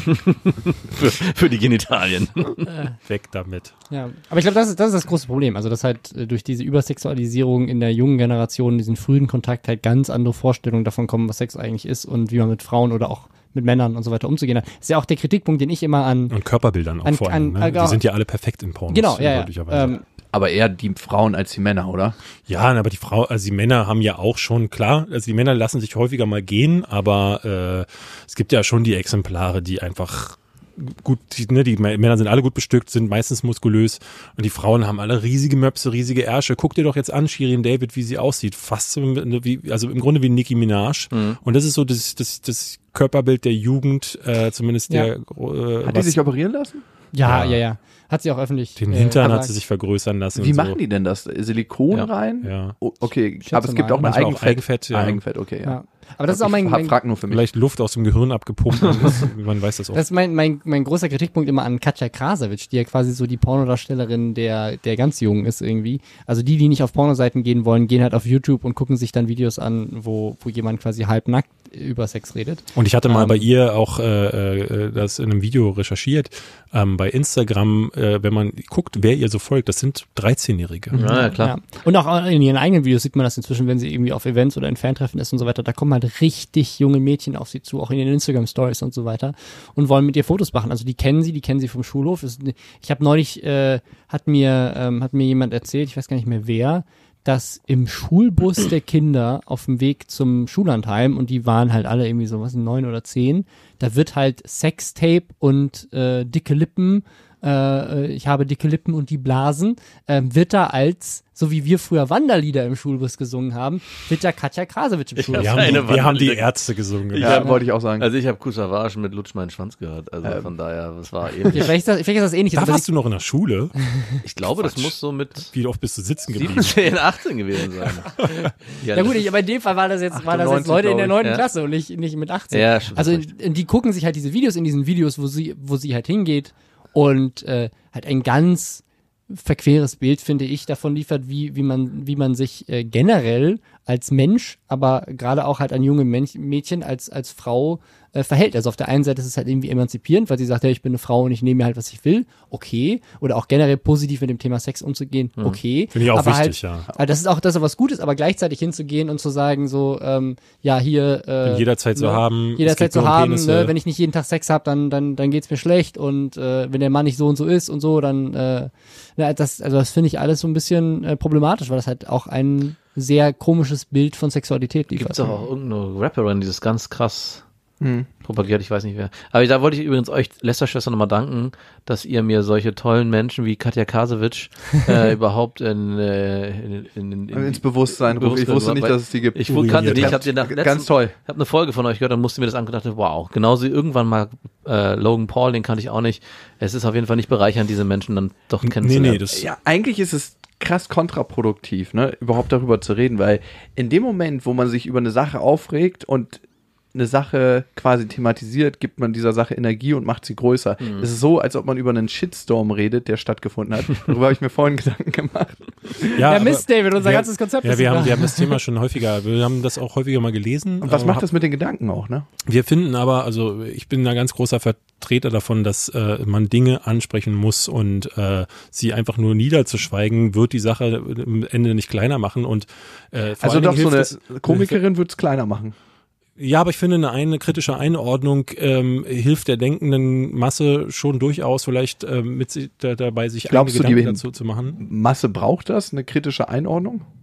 für, für die Genitalien. Weg damit. Ja, aber ich glaube, das ist, das ist das große Problem. Also, dass halt äh, durch diese Übersexualisierung in der jungen Generation, diesen frühen Kontakt halt ganz andere Vorstellungen davon kommen, was Sex eigentlich ist und wie man mit Frauen oder auch mit Männern und so weiter umzugehen hat. Das ist ja auch der Kritikpunkt, den ich immer an... Und Körperbildern auch an, vor allem. an, Ne? an, Die sind ja alle perfekt in Pornos. Genau, ja, ja. Ähm, Aber eher die Frauen als die Männer, oder? Ja, aber die Frau, also die Männer haben ja auch schon, klar, also die Männer lassen sich häufiger mal gehen, aber äh, es gibt ja schon die Exemplare, die einfach gut, die, ne, die Männer sind alle gut bestückt, sind meistens muskulös und die Frauen haben alle riesige Möpse, riesige Ärsche. Guck dir doch jetzt an, Shirin David, wie sie aussieht. Fast so wie, also im Grunde wie Nicki Minaj. Mhm. Und das ist so das, das, das Körperbild der Jugend, äh, zumindest ja. der. Äh, Hat die sich operieren lassen? Ja, Ja. ja, ja. Hat sie auch öffentlich. Den äh, Hintern hat gesagt. sie sich vergrößern lassen. Wie und machen so. die denn das? Silikon Ja. rein? Ja. Oh, okay, Schätze aber es gibt mal. auch eine Manchmal auch Eigenfett. Eigenfett, ja. Eigenfett, okay, ja. Ja. Aber das ist auch mein, ich mein frag nur für mich. Vielleicht Luft aus dem Gehirn abgepumpt. Und das, man weiß das auch. Das ist mein, mein, mein großer Kritikpunkt immer an Katja Krasavitsch, die ja quasi so die Pornodarstellerin der, der ganz Jungen ist irgendwie. Also die, die nicht auf Pornoseiten gehen wollen, gehen halt auf YouTube und gucken sich dann Videos an, wo, wo jemand quasi halbnackt über Sex redet. Und ich hatte mal Ähm, bei ihr auch äh, äh, das in einem Video recherchiert. Ähm, bei Instagram, äh, wenn man guckt, wer ihr so folgt, das sind dreizehnjährige. Ja, ja, klar. Ja. Und auch in ihren eigenen Videos sieht man das inzwischen, wenn sie irgendwie auf Events oder in Fantreffen ist und so weiter. Da kommen halt richtig junge Mädchen auf sie zu, auch in ihren Instagram-Stories und so weiter und wollen mit ihr Fotos machen. Also die kennen sie, die kennen sie vom Schulhof. Ich habe neulich, äh, hat mir ähm, hat mir jemand erzählt, ich weiß gar nicht mehr wer, dass im Schulbus der Kinder auf dem Weg zum Schullandheim, und die waren halt alle irgendwie so, was, neun oder zehn, da wird halt Sextape und äh, dicke Lippen, äh, ich habe dicke Lippen und die Blasen, äh, wird da als, so wie wir früher Wanderlieder im Schulbus gesungen haben, wird da Katja Krasavitsch im Schulbus. Wir haben, Eine die, wir haben die Wanderlieder- Ärzte gesungen. Ja, hab- wollte ich auch sagen. Also ich habe Kusavage mit Lutsch meinen Schwanz gehört. Also Ähm. von daher, das war Okay, ähnlich. vielleicht, ist das, vielleicht ist das ähnlich. Da aber warst du noch in der Schule. Ich glaube, das Quatsch. muss so mit Wie oft bist du sitzen geblieben? siebzehn, achtzehn gewesen sein. Ja, Ja gut, das ich, aber in dem Fall war das jetzt, war das jetzt achtundneunzig, Leute in der glaub ich. neunten Ja. Klasse und nicht, nicht mit achtzehn. Ja, stimmt, also hast recht. die gucken sich halt diese Videos in diesen Videos, wo sie, wo sie halt hingeht und äh, halt ein ganz verqueres Bild, finde ich, davon liefert, wie, wie man, wie man sich äh, generell als Mensch, aber gerade auch halt an junge Mensch, Mädchen als, als Frau äh, verhält. Also auf der einen Seite ist es halt irgendwie emanzipierend, weil sie sagt, ja, ich bin eine Frau und ich nehme mir halt, was ich will, okay. Oder auch generell positiv mit dem Thema Sex umzugehen, okay. Finde ich auch aber wichtig, halt, ja. Also das ist auch, das ist was Gutes, aber gleichzeitig hinzugehen und zu sagen, so, ähm, ja, hier, äh, Bin jederzeit zu ne, haben. es jederzeit geht zu nur um haben, Penisse. ne, wenn ich nicht jeden Tag Sex habe, dann, dann, dann geht's mir schlecht und äh, wenn der Mann nicht so und so ist und so, dann, äh, na, das, also das finde ich alles so ein bisschen äh, problematisch, weil das halt auch ein sehr komisches Bild von Sexualität liefert. Gibt's doch auch irgendeine Rapperin, die das ganz krass Hm. propagiert, ich weiß nicht wer. Aber da wollte ich übrigens euch, Lästerschwester, nochmal danken, dass ihr mir solche tollen Menschen wie Katja Krasavitsch äh, überhaupt in, äh, in, in, in, in Ins Bewusstsein rufen. Ich wusste nicht, weil dass es die gibt. Ich wu- kannte die, ich habe dir nach Ganz letzten, toll. Ich habe eine Folge von euch gehört und musste mir das angedacht, wow. Genauso irgendwann mal äh, Logan Paul, den kannte ich auch nicht. Es ist auf jeden Fall nicht bereichernd, diese Menschen dann doch Nee, kennenzulernen. nee, das, Ja, eigentlich ist es krass kontraproduktiv, ne, überhaupt darüber zu reden, weil in dem Moment, wo man sich über eine Sache aufregt und eine Sache quasi thematisiert, gibt man dieser Sache Energie und macht sie größer. Mhm. Es ist so, als ob man über einen Shitstorm redet, der stattgefunden hat. Darüber habe ich mir vorhin Gedanken gemacht. Ja, aber- Mist, David, unser wir- ganzes Konzept Ja, ist wir haben, sogar- wir haben das Thema schon häufiger, wir haben das auch häufiger mal gelesen. Und was äh, macht das mit den Gedanken auch, ne? Wir finden aber, also ich bin da ganz großer Vertreter davon, dass äh, man Dinge ansprechen muss und äh, sie einfach nur niederzuschweigen, wird die Sache am Ende nicht kleiner machen und äh, vor Also allen doch, Dingen so eine hilft es- Komikerin würde es kleiner machen. Ja, aber ich finde, eine, eine kritische Einordnung ähm, hilft der denkenden Masse schon durchaus vielleicht ähm, mit si- da, dabei, sich Glaubst eigene du, die Gedanken dazu zu machen. Masse braucht das, eine kritische Einordnung?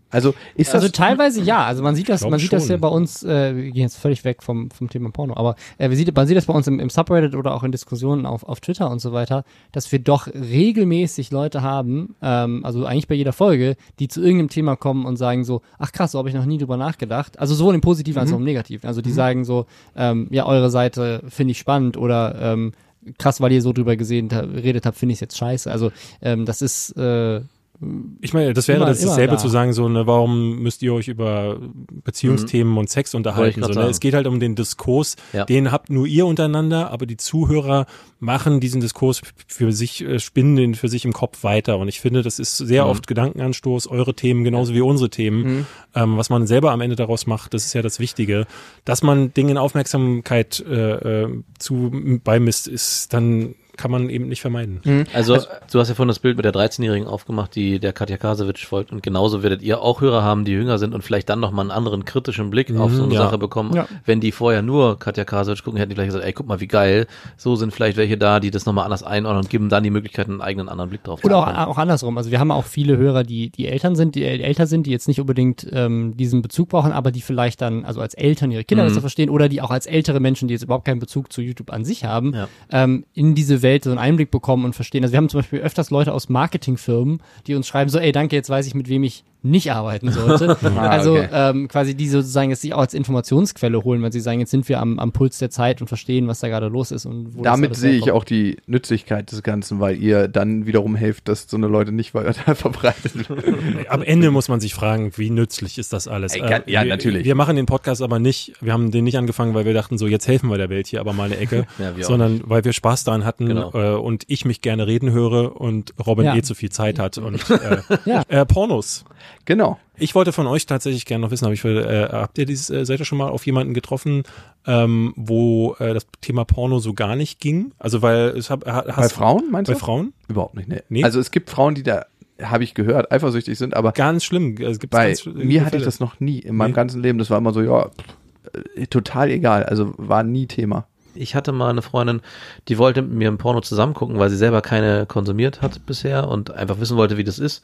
Also ist das Also teilweise ja, also man sieht das, Glaub man sieht das schon. ja bei uns, äh, wir gehen jetzt völlig weg vom, vom Thema Porno, aber äh, wir sieht, man sieht das bei uns im, im Subreddit oder auch in Diskussionen auf, auf Twitter und so weiter, dass wir doch regelmäßig Leute haben, ähm, also eigentlich bei jeder Folge, die zu irgendeinem Thema kommen und sagen so, ach krass, so habe ich noch nie drüber nachgedacht. Also sowohl im Positiven als auch im Negativen. Also die mhm. sagen so, ähm, ja, eure Seite finde ich spannend oder ähm, krass, weil ihr so drüber gesehen redet habt, finde ich es jetzt scheiße. Also ähm, das ist äh, Ich meine, das wäre Immer- das immer dasselbe da. zu sagen, so, ne, warum müsst ihr euch über Beziehungsthemen und Sex unterhalten? Wollte ich So, grad ne? Es geht halt um den Diskurs, Ja. den habt nur ihr untereinander, aber die Zuhörer machen diesen Diskurs für sich, äh, spinnen den für sich im Kopf weiter. Und ich finde, das ist sehr Mhm. oft Gedankenanstoß, eure Themen genauso wie unsere Themen. Ähm, was man selber am Ende daraus macht, das ist ja das Wichtige. Dass man Dingen Aufmerksamkeit äh, äh, zu beimisst, ist dann kann man eben nicht vermeiden. Also, du hast ja vorhin das Bild mit der dreizehnjährigen aufgemacht, die der Katja Kasewitsch folgt, und genauso werdet ihr auch Hörer haben, die jünger sind und vielleicht dann nochmal einen anderen kritischen Blick auf so eine ja. Sache bekommen. Ja. Wenn die vorher nur Katja Kasewitsch gucken, hätten die vielleicht gesagt, ey, guck mal, wie geil. So sind vielleicht welche da, die das nochmal anders einordnen und geben dann die Möglichkeit, einen eigenen anderen Blick drauf zu Oder haben. auch, auch andersrum. Also wir haben auch viele Hörer, die die Eltern sind, die äl- älter sind, die jetzt nicht unbedingt ähm, diesen Bezug brauchen, aber die vielleicht dann, also als Eltern ihre Kinder Mhm. besser verstehen oder die auch als ältere Menschen, die jetzt überhaupt keinen Bezug zu YouTube an sich haben, Ja. ähm, in diese Welt so einen Einblick bekommen und verstehen. Also wir haben zum Beispiel öfters Leute aus Marketingfirmen, die uns schreiben so, ey, danke, jetzt weiß ich, mit wem ich nicht arbeiten sollte. Ah, also okay. ähm, quasi die sozusagen jetzt sich auch als Informationsquelle holen, weil sie sagen, jetzt sind wir am, am Puls der Zeit und verstehen, was da gerade los ist und wo das Damit alles sehe ich herkommt. auch die Nützlichkeit des Ganzen, weil ihr dann wiederum helft, dass so eine Leute nicht weiter verbreitet werden. Am Ende muss man sich fragen, wie nützlich ist das alles? Ey, ga- ja, wir, natürlich. Wir machen den Podcast aber nicht, wir haben den nicht angefangen, weil wir dachten, so jetzt helfen wir der Welt hier aber mal eine Ecke, Ja, wir auch sondern weil wir Spaß daran hatten Genau. äh, und ich mich gerne reden höre und Robin Ja. eh zu viel Zeit hat. Und äh, Ja. äh, Pornos. Genau. Ich wollte von euch tatsächlich gerne noch wissen, hab ich, äh, habt ihr dieses, äh, seid ihr schon mal auf jemanden getroffen, ähm, wo äh, das Thema Porno so gar nicht ging? Also weil es hab, ha- Bei hast, Frauen, meinst Bei du? Frauen? Überhaupt nicht, nee. Nee? Also es gibt Frauen, die da, habe ich gehört, eifersüchtig sind, aber Ganz schlimm. Es gibt's bei ganz schlimme mir hatte ich Fälle. das noch nie in meinem Nee. ganzen Leben. Das war immer so, ja, pff, äh, total egal. Also war nie Thema. Ich hatte mal eine Freundin, die wollte mit mir im Porno zusammen gucken, weil sie selber keine konsumiert hat bisher und einfach wissen wollte, wie das ist.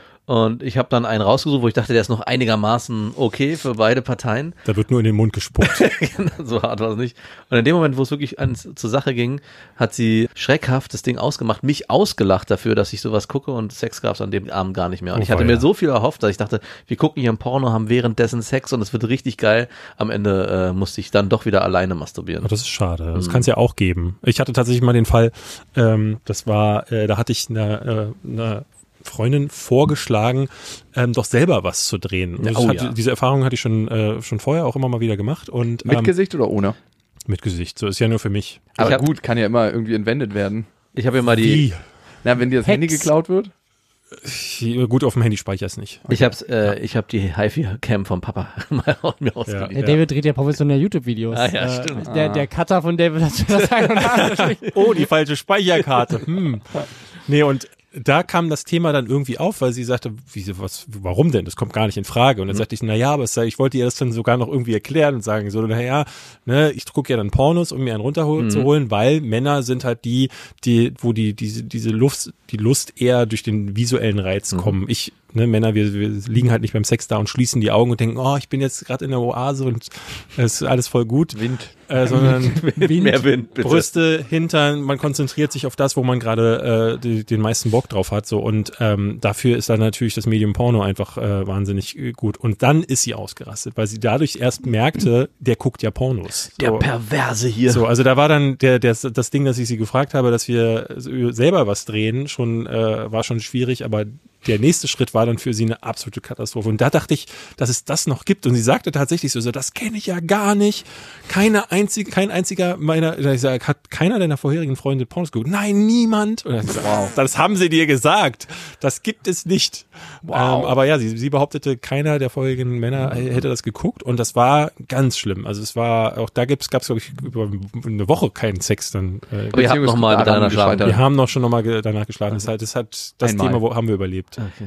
Und ich habe dann einen rausgesucht, wo ich dachte, der ist noch einigermaßen okay für beide Parteien. Da wird nur in den Mund gespuckt. So hart war es nicht. Und in dem Moment, wo es wirklich ans, zur Sache ging, hat sie schreckhaft das Ding ausgemacht, mich ausgelacht dafür, dass ich sowas gucke, und Sex gab es an dem Abend gar nicht mehr. Und Oh, ich hatte weia. mir so viel erhofft, dass ich dachte, wir gucken hier ein Porno, haben währenddessen Sex und es wird richtig geil. Am Ende äh, musste ich dann doch wieder alleine masturbieren. Oh, das ist schade. Das kann es ja auch geben. Ich hatte tatsächlich mal den Fall, ähm, das war, äh, da hatte ich eine, äh, eine Freundin vorgeschlagen, ähm, doch selber was zu drehen. Und Ja, das oh hat, ja. Diese Erfahrung hatte ich schon äh, schon vorher auch immer mal wieder gemacht. Und Mit ähm, Gesicht oder ohne? mit Gesicht. So ist ja nur für mich. Aber hab- gut, kann ja immer irgendwie entwendet werden. Ich habe ja mal die, Wie? Na, wenn dir das Hex. Handy geklaut wird? Ich, gut, auf dem Handy speichere ich es nicht. ich hab's, äh, ich habe die Hi-Fi-Cam vom Papa mal mir ausgeliehen. Der David dreht ja professionell YouTube-Videos. Ah, ja, Äh, stimmt. Der, der Cutter von David hat das ein oder andere. Oh, die falsche Speicherkarte. Hm. Nee, und da kam das Thema dann irgendwie auf, weil sie sagte, wie, was, warum denn? Das kommt gar nicht in Frage. Und dann sagte ich, na ja, aber es sei- ich wollte ihr das dann sogar noch irgendwie erklären und sagen so, na ja, ne, ich gucke ja dann Pornos, um mir einen runterzuholen, weil Männer sind halt die, die, wo die diese diese Lust, die Lust eher durch den visuellen Reiz kommen. Ich Ne, Männer, wir, wir liegen halt nicht beim Sex da und schließen die Augen und denken, oh, ich bin jetzt gerade in der Oase und es ist alles voll gut. Wind. Äh, sondern Wind, mehr Wind, bitte. Brüste, Hintern, man konzentriert sich auf das, wo man gerade äh, die, den meisten Bock drauf hat. So und ähm, dafür ist dann natürlich das Medium Porno einfach äh, wahnsinnig äh, gut. Und dann ist sie ausgerastet, weil sie dadurch erst merkte, der guckt ja Pornos. Der so. Perverse hier. So, also da war dann der, der das Ding, dass ich sie gefragt habe, dass wir selber was drehen, schon äh, war schon schwierig, aber der nächste Schritt war dann für sie eine absolute Katastrophe. Und da dachte ich, dass es das noch gibt. Und sie sagte tatsächlich so, so das kenne ich ja gar nicht. Keine einzige, kein einziger meiner, ich sag, hat keiner deiner vorherigen Freunde Pornos geguckt? Nein, niemand. Und ich so, wow. Das haben sie dir gesagt. Das gibt es nicht. Wow. Ähm, aber ja, sie, sie behauptete, keiner der vorherigen Männer hätte das geguckt. Und das war ganz schlimm. Also es war, auch da gibt's, gab's glaube ich über eine Woche keinen Sex dann. Äh, Aber ihr habt noch mal miteinander geschlafen. wir haben noch schon nochmal ge- danach geschlafen. Das, halt, das hat das Einmal. Thema, wo haben wir überlebt. Okay.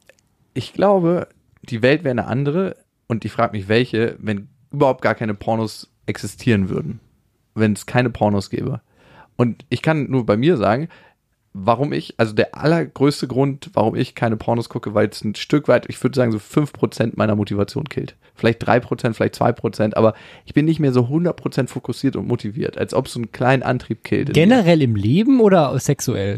Ich glaube, die Welt wäre eine andere und ich frage mich, welche, wenn überhaupt gar keine Pornos existieren würden. Wenn es keine Pornos gäbe. Und ich kann nur bei mir sagen, warum ich, also der allergrößte Grund, warum ich keine Pornos gucke, weil es ein Stück weit, ich würde sagen, so fünf Prozent meiner Motivation killt. Vielleicht drei Prozent, vielleicht zwei Prozent, aber ich bin nicht mehr so hundert Prozent fokussiert und motiviert, als ob es so einen kleinen Antrieb killt. Generell im Leben oder sexuell?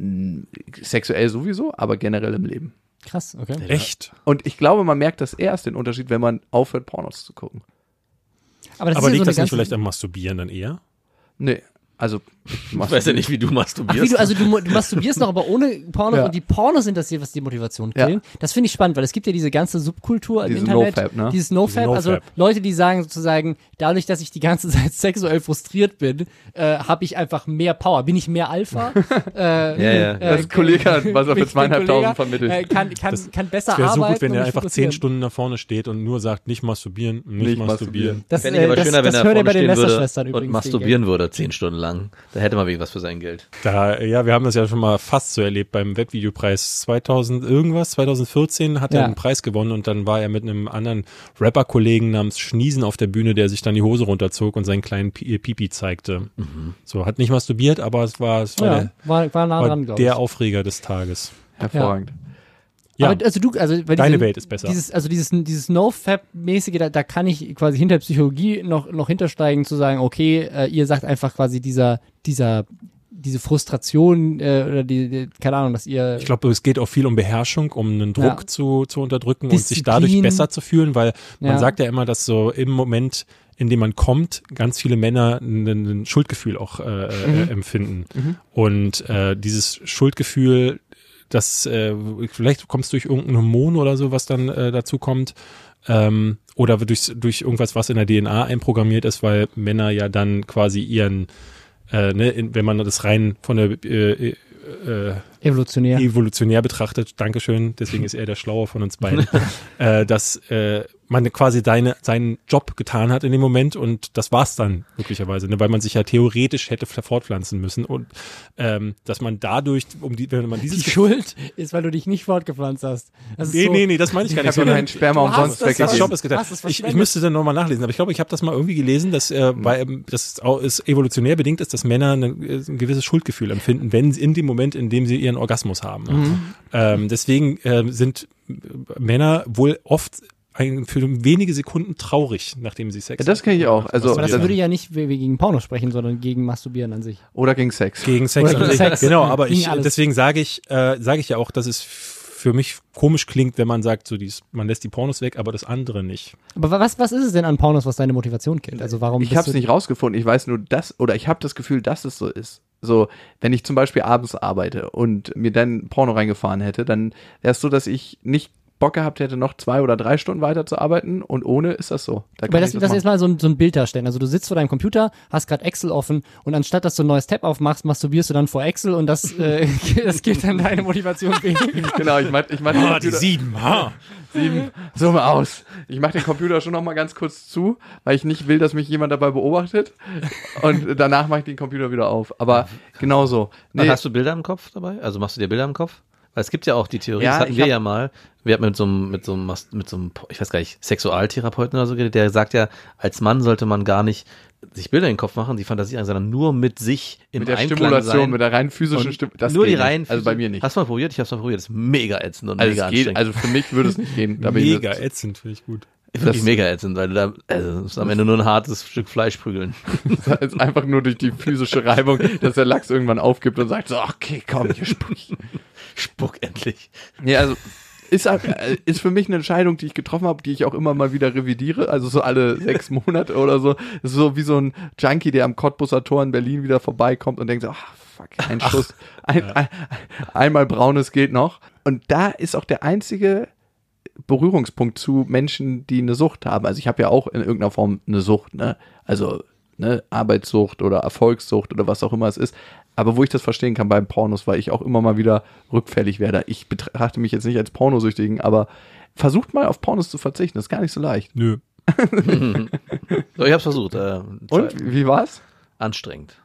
Sexuell sowieso, aber generell im Leben. Krass, okay. Echt? Und ich glaube, man merkt das erst, den Unterschied, wenn man aufhört, Pornos zu gucken. Aber, das Aber ist ja liegt so das eine nicht ganze- vielleicht am Masturbieren dann eher? Nee, also Ich weiß ja nicht, wie du Ach, masturbierst. wie du, also du, mu- du masturbierst noch, aber ohne Porno Ja. und die Pornos sind das hier, was die Motivation Ja. killen. Das finde ich spannend, weil es gibt ja diese ganze Subkultur im Diese Internet. NoFap, ne? Dieses NoFap, Diese also NoFap. Leute, die sagen sozusagen, dadurch, dass ich die ganze Zeit sexuell frustriert bin, äh, habe ich einfach mehr Power. Bin ich mehr Alpha? äh, Ja, ja. Das ist Kollege, was er bin für ich ein zweieinhalbtausend Kollege, vermittelt. Äh, kann, kann, Das- kann besser Es wäre so arbeiten. gut, wenn und er mich einfach fokussieren. zehn Stunden nach vorne steht und nur sagt, nicht masturbieren, nicht, Nicht masturbieren. Das, Fände ich aber äh, das, schöner, wenn das er hört ihr vorne bei den stehen würde Lästerschwestern und übrigens. masturbieren würde, zehn Stunden lang. Da hätte man was für sein Geld. Da, ja, wir haben das ja schon mal fast so erlebt beim Webvideopreis zweitausend irgendwas, zwanzig vierzehn hat Ja. er einen Preis gewonnen und dann war er mit einem anderen Rapper-Kollegen namens Schniesen auf der Bühne, der sich dann die Hose runterzog und seinen kleinen Pi- Pipi zeigte. So, hat nicht masturbiert, aber es war, es war, Ja, der, war, war nah war dran, glaube ich. der Aufreger des Tages. Hervorragend. Ja, Aber also du, also bei deine diesem- Welt ist besser. Dieses, also dieses, dieses No-Fab-mäßige, da, da kann ich quasi hinter Psychologie noch, noch hintersteigen, zu sagen, okay, äh, ihr sagt einfach quasi dieser, dieser, diese Frustration äh, oder die, die, keine Ahnung, dass ihr Ich glaube, es geht auch viel um Beherrschung, um einen Druck Ja. zu, zu unterdrücken und sich Disziplin. dadurch besser zu fühlen, weil man Ja. sagt ja immer, dass so im Moment, in dem man kommt, ganz viele Männer ein, ein Schuldgefühl auch äh, Mhm. äh, empfinden. Und äh, dieses Schuldgefühl, das äh, vielleicht kommt es durch irgendein Hormon oder so, was dann äh, dazu kommt. Ähm, oder durch, durch irgendwas, was in der D N A einprogrammiert ist, weil Männer ja dann quasi ihren äh, ne, in, wenn man das rein von der äh, äh, evolutionär. evolutionär betrachtet, Dankeschön, deswegen ist er der Schlaue von uns beiden, äh, dass äh, man quasi deine, seinen Job getan hat in dem Moment und das war's dann möglicherweise, ne, weil man sich ja theoretisch hätte fortpflanzen müssen und ähm, dass man dadurch, um die, wenn man dieses Die Schuld ist, weil du dich nicht fortgepflanzt hast. Das ist Nee, so, nee, nee, das meine ich gar Ich nicht. habe sondern- meinen Sperma Du hast umsonst das- das weggegeben. Job ist getan. Hast es Ich, ich verschwendet. müsste dann nochmal nachlesen, aber ich glaube, ich habe das mal irgendwie gelesen, dass äh, bei, ähm, das auch ist evolutionär bedingt ist, dass Männer eine, äh, ein gewisses Schuldgefühl empfinden, wenn sie in dem Moment, in dem sie ihren Orgasmus haben. Ähm, deswegen äh, sind äh, Männer wohl oft ein, für wenige Sekunden traurig, nachdem sie Sex Ja, das kenne ich auch. Also, aber das das- würde ja nicht we- gegen Porno sprechen, sondern gegen Masturbieren an sich. Oder gegen Sex. gegen Sex. Oder gegen an sich. Sex. Genau, aber Gegen ich, alles. deswegen sage ich, äh, sage ich ja auch, dass es für mich komisch klingt, wenn man sagt, so dies, man lässt die Pornos weg, aber das andere nicht. Aber wa- was, was ist es denn an Pornos, was deine Motivation killt? Also warum Ich bist habe es du- nicht rausgefunden. Ich weiß nur, dass, oder ich habe das Gefühl, dass es so ist. So, wenn ich zum Beispiel abends arbeite und mir dann Porno reingefahren hätte, dann wäre es so, dass ich nicht Bock gehabt hätte, noch zwei oder drei Stunden weiter zu arbeiten und ohne ist das so. Da Aber kann das, ich das machen. ist mal so ein, so ein Bild darstellen. Also du sitzt vor deinem Computer, hast gerade Excel offen und anstatt dass du ein neues Tab aufmachst, masturbierst du dann vor Excel und das, äh, das gibt dann deine Motivation wegen. Genau, ich mach, ich mach den Computer, sieben, ha. sieben, so mal aus. Ich mache den Computer schon noch mal ganz kurz zu, weil ich nicht will, dass mich jemand dabei beobachtet und danach mache ich den Computer wieder auf. Aber genau so. Nee. Hast du Bilder im Kopf dabei? Also machst du dir Bilder im Kopf? Weil es gibt ja auch die Theorie, Ja, das hatten ich wir hab- ja mal, wir hatten mit so einem, mit so einem, Mas- mit so einem, ich weiß gar nicht, Sexualtherapeuten oder so geredet, der sagt ja, als Mann sollte man gar nicht sich Bilder in den Kopf machen, die Fantasie an, sondern nur mit sich im mit der Einklang Stimulation, sein. mit der rein physischen Und Stimme. Das nur die geht nicht. rein. Also bei mir nicht. Hast du mal probiert? Ich hab's mal probiert. Das ist mega ätzend und Also, mega es geht, anstrengend. also für mich würde es nicht gehen. Da bin ich Mega jetzt- ätzend, finde ich gut. Wirklich das- mega ätzend, weil du da, also, es ist am Ende nur ein hartes Stück Fleisch prügeln. Das ist einfach nur durch die physische Reibung, dass der Lachs irgendwann aufgibt und sagt so, okay, komm, hier spuck ich. Spuck endlich. Nee, also ist, halt- äh, ist für mich eine Entscheidung, die ich getroffen habe, die ich auch immer mal wieder revidiere, also so alle sechs Monate oder so. Das ist so wie so ein Junkie, der am Cottbusser Tor in Berlin wieder vorbeikommt und denkt so, ach, fuck, ein Schuss, ein, ein, einmal braunes geht noch. Und da ist auch der einzige Berührungspunkt zu Menschen, die eine Sucht haben. Also ich habe ja auch in irgendeiner Form eine Sucht, ne? Also ne, Arbeitssucht oder Erfolgssucht oder was auch immer es ist. Aber wo ich das verstehen kann beim Pornos, weil ich auch immer mal wieder rückfällig werde. Ich betrachte mich jetzt nicht als Pornosüchtigen, aber versucht mal auf Pornos zu verzichten. Das ist gar nicht so leicht. Nö. So, ich hab's versucht. Äh, Und wie war's? Anstrengend.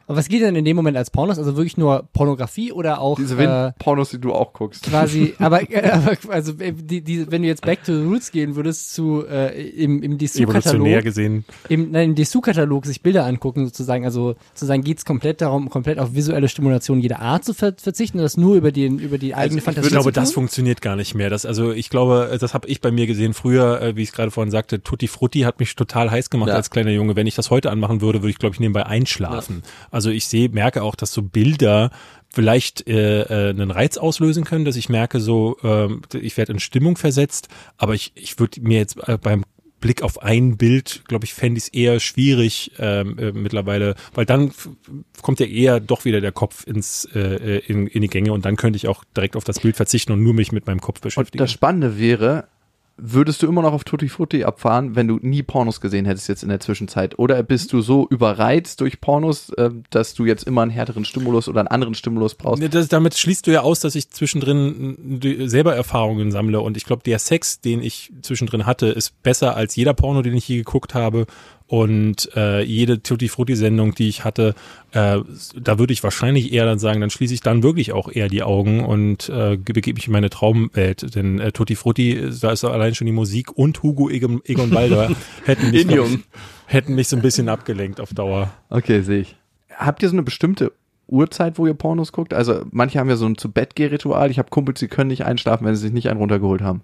Aber was geht denn in dem Moment als Pornos? Also wirklich nur Pornografie oder auch Diese äh, Wind-Pornos, die du auch guckst. quasi, aber, äh, aber also äh, die, die, wenn du jetzt Back to the Roots gehen würdest zu äh, im, im Evolutionär Dessous-Katalog, gesehen. im, nein, im Dessous-Katalog sich Bilder angucken sozusagen, also sozusagen geht's komplett darum, komplett auf visuelle Stimulation jeder Art zu ver- verzichten und das nur über die, über die eigene Ich Fantasie glaube, zu tun? das funktioniert gar nicht mehr. Das, also ich glaube, das habe ich bei mir gesehen früher, äh, wie ich es gerade vorhin sagte, Tutti Frutti hat mich total heiß gemacht Ja. als kleiner Junge. Wenn ich das heute anmachen würde, würde ich, glaube ich, nebenbei einschlafen. Also ich sehe, merke auch, dass so Bilder vielleicht äh, äh, einen Reiz auslösen können, dass ich merke, so ähm, ich werde in Stimmung versetzt, aber ich, ich würde mir jetzt äh, beim Blick auf ein Bild, glaube ich, fände ich es eher schwierig ähm, äh, mittlerweile, weil dann f- kommt ja eher doch wieder der Kopf ins äh, in, in die Gänge und dann könnte ich auch direkt auf das Bild verzichten und nur mich mit meinem Kopf Und beschäftigen. das Spannende wäre, würdest du immer noch auf Tutti Frutti abfahren, wenn du nie Pornos gesehen hättest jetzt in der Zwischenzeit? Oder bist du so überreizt durch Pornos, äh, dass du jetzt immer einen härteren Stimulus oder einen anderen Stimulus brauchst? Ne, Das, damit schließt du ja aus, dass ich zwischendrin äh, selber Erfahrungen sammle und ich glaube, der Sex, den ich zwischendrin hatte, ist besser als jeder Porno, den ich je geguckt habe und äh, jede Tutti-Frutti-Sendung, die ich hatte, äh, da würde ich wahrscheinlich eher dann sagen, dann schließe ich dann wirklich auch eher die Augen und äh, begebe mich in meine Traumwelt, denn äh, Tutti-Frutti, da ist allein schon die Musik und Hugo Egon, Egon Balder hätten mich, glaub ich, hätten mich so ein bisschen abgelenkt auf Dauer. Okay, sehe ich. Habt ihr so eine bestimmte Uhrzeit, wo ihr Pornos guckt? Also manche haben ja so ein Zu-Bett-Geh-Ritual. Ich habe Kumpels, die können nicht einschlafen, wenn sie sich nicht einen runtergeholt haben.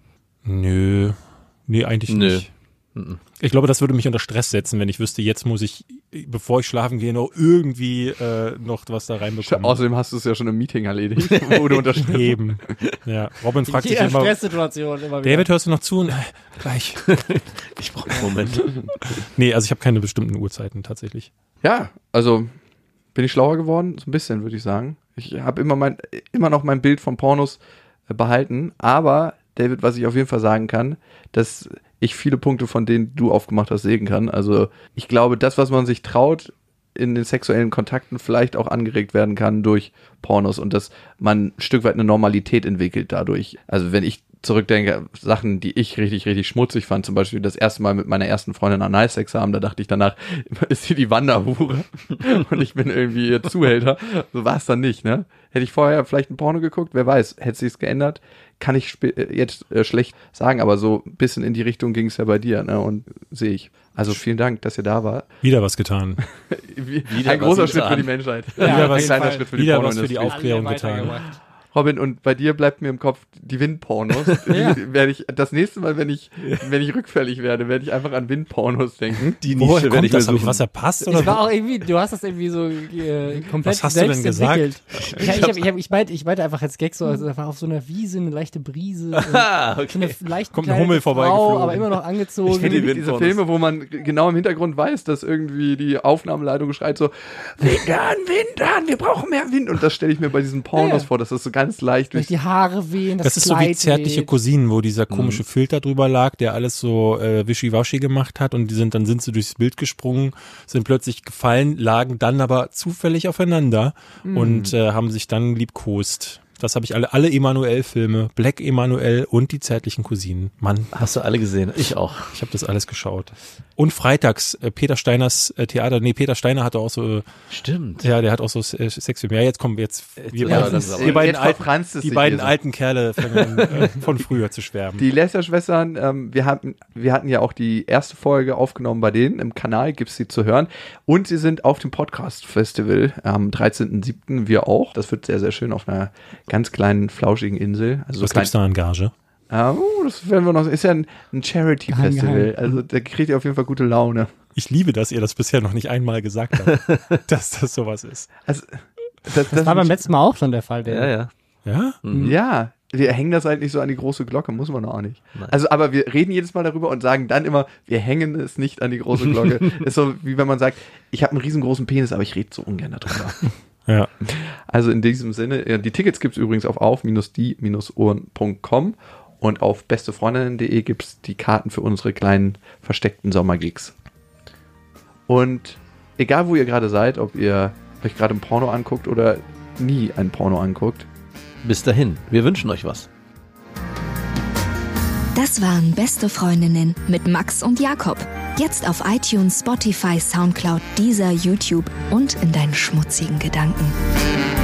Nö, nee, eigentlich Nö. nicht. Ich glaube, das würde mich unter Stress setzen, wenn ich wüsste, jetzt muss ich, bevor ich schlafen gehe, noch irgendwie äh, noch was da reinbekommen. Außerdem hast du es ja schon im Meeting erledigt, wo du unter Stress Eben. Ja, Robin fragt In sich jeder immer, Stresssituation immer wieder. David, hörst du noch zu? Äh, gleich. Ich brauche einen Moment. Nee, also ich habe keine bestimmten Uhrzeiten tatsächlich. Ja, also bin ich schlauer geworden? So ein bisschen, würde ich sagen. Ich habe immer mein, immer noch mein Bild von Pornos äh, behalten, aber David, was ich auf jeden Fall sagen kann, dass ich viele Punkte, von denen du aufgemacht hast, sehen kann. Also ich glaube, das, was man sich traut, in den sexuellen Kontakten vielleicht auch angeregt werden kann durch Pornos und dass man ein Stück weit eine Normalität entwickelt dadurch. Also wenn ich zurückdenke, Sachen, die ich richtig, richtig schmutzig fand, zum Beispiel das erste Mal mit meiner ersten Freundin Analsex haben, da dachte ich danach, ist sie die Wanderhure und ich bin irgendwie ihr Zuhälter. So war es dann nicht, ne? Hätte ich vorher vielleicht ein Porno geguckt, wer weiß, hätte sich's geändert, kann ich sp- jetzt äh, schlecht sagen, aber so ein bisschen in die Richtung ging es ja bei dir, ne? Und sehe ich. Also vielen Dank, dass ihr da war. Wieder was getan. Wie, Wieder ein großer was Schritt für getan. die Menschheit. Ja, Wieder auf was, jeden kleiner Fall. Schritt für die wieder was für die Pornoindustrie. Aufklärung Alle getan. weitergemacht. Robin, und bei dir bleibt mir im Kopf die Windpornos. Ja. Die werde ich das nächste Mal, wenn ich wenn ich rückfällig werde, werde ich einfach an Windpornos denken. Die Woher Nische werde kommt ich mir das? Habe ich suchen. was verpasst? Ich Oder? war auch irgendwie, du hast das irgendwie so äh, komplett Was hast du selbst denn gesagt? entwickelt. Ich, ich, hab, ich, hab, ich, meinte, ich meinte einfach als Gag so, also da war auf so einer Wiese eine leichte Brise. und Ah, so okay. eine leicht Kommt ein Hummel Frau, vorbeigeflogen. aber immer noch angezogen. Ich kenne die diese Windpornos. Filme, wo man g- genau im Hintergrund weiß, dass irgendwie die Aufnahmeleitung schreit so, Wind an, Wind an, wir brauchen mehr Wind. Und das stelle ich mir bei diesen Pornos Ja. vor, dass das so ganz leicht Durch durch die Haare wehen, das, Das ist so Kleid wie zärtliche weht. Cousinen, wo dieser komische Filter drüber lag, der alles so äh, wischiwaschi gemacht hat und die sind dann sind sie durchs Bild gesprungen, sind plötzlich gefallen, lagen dann aber zufällig aufeinander und äh, haben sich dann liebkost. Das habe ich alle, alle Emanuel-Filme, Black Emanuel und die zärtlichen Cousinen. Mann, Hast du alle gesehen? Ich auch. ich habe das alles geschaut. Und freitags äh, Peter Steiners äh, Theater, nee, Peter Steiner hatte auch so, äh, Stimmt. ja, der hat auch so äh, Sexfilme. Ja, jetzt kommen wir jetzt, wir ja, beiden, das ist aber- wir beiden Jetzt alten, verfranst es die sich beiden hier so. alten Kerle fangen, äh, von früher zu schwärmen. Die Lester-Schwestern, ähm, wir, hatten, wir hatten ja auch die erste Folge aufgenommen bei denen. Im Kanal gibt's sie zu hören. Und sie sind auf dem Podcast-Festival am dreizehnten siebten Wir auch. Das wird sehr, sehr schön auf einer ganz kleinen, flauschigen Insel. Also so Was klein, gibt's da an Gage? Ah, uh, das werden wir noch. Ist ja ein, ein Charity-Festival. Geheim, Also da kriegt ihr auf jeden Fall gute Laune. Ich liebe, dass ihr das bisher noch nicht einmal gesagt habt, dass das sowas ist. Also, das, Das war beim letzten Mal auch schon der Fall. Der Ja, ja. Ja? Ja, wir hängen das halt nicht so an die große Glocke, muss man auch nicht. Nein. Also, aber wir reden jedes Mal darüber und sagen dann immer, wir hängen es nicht an die große Glocke. Ist so, wie wenn man sagt, ich habe einen riesengroßen Penis, aber ich rede so ungern darüber. Ja. Also in diesem Sinne, ja, die Tickets gibt's übrigens auf auf die ohren punkt com und auf bestefreundinnen punkt de gibt's die Karten für unsere kleinen versteckten Sommergigs. Und egal, wo ihr gerade seid, ob ihr euch gerade ein Porno anguckt oder nie ein Porno anguckt, Bis dahin, wir wünschen euch was. Das waren Beste Freundinnen mit Max und Jakob. Jetzt auf iTunes, Spotify, Soundcloud, Deezer, YouTube und in deinen schmutzigen Gedanken.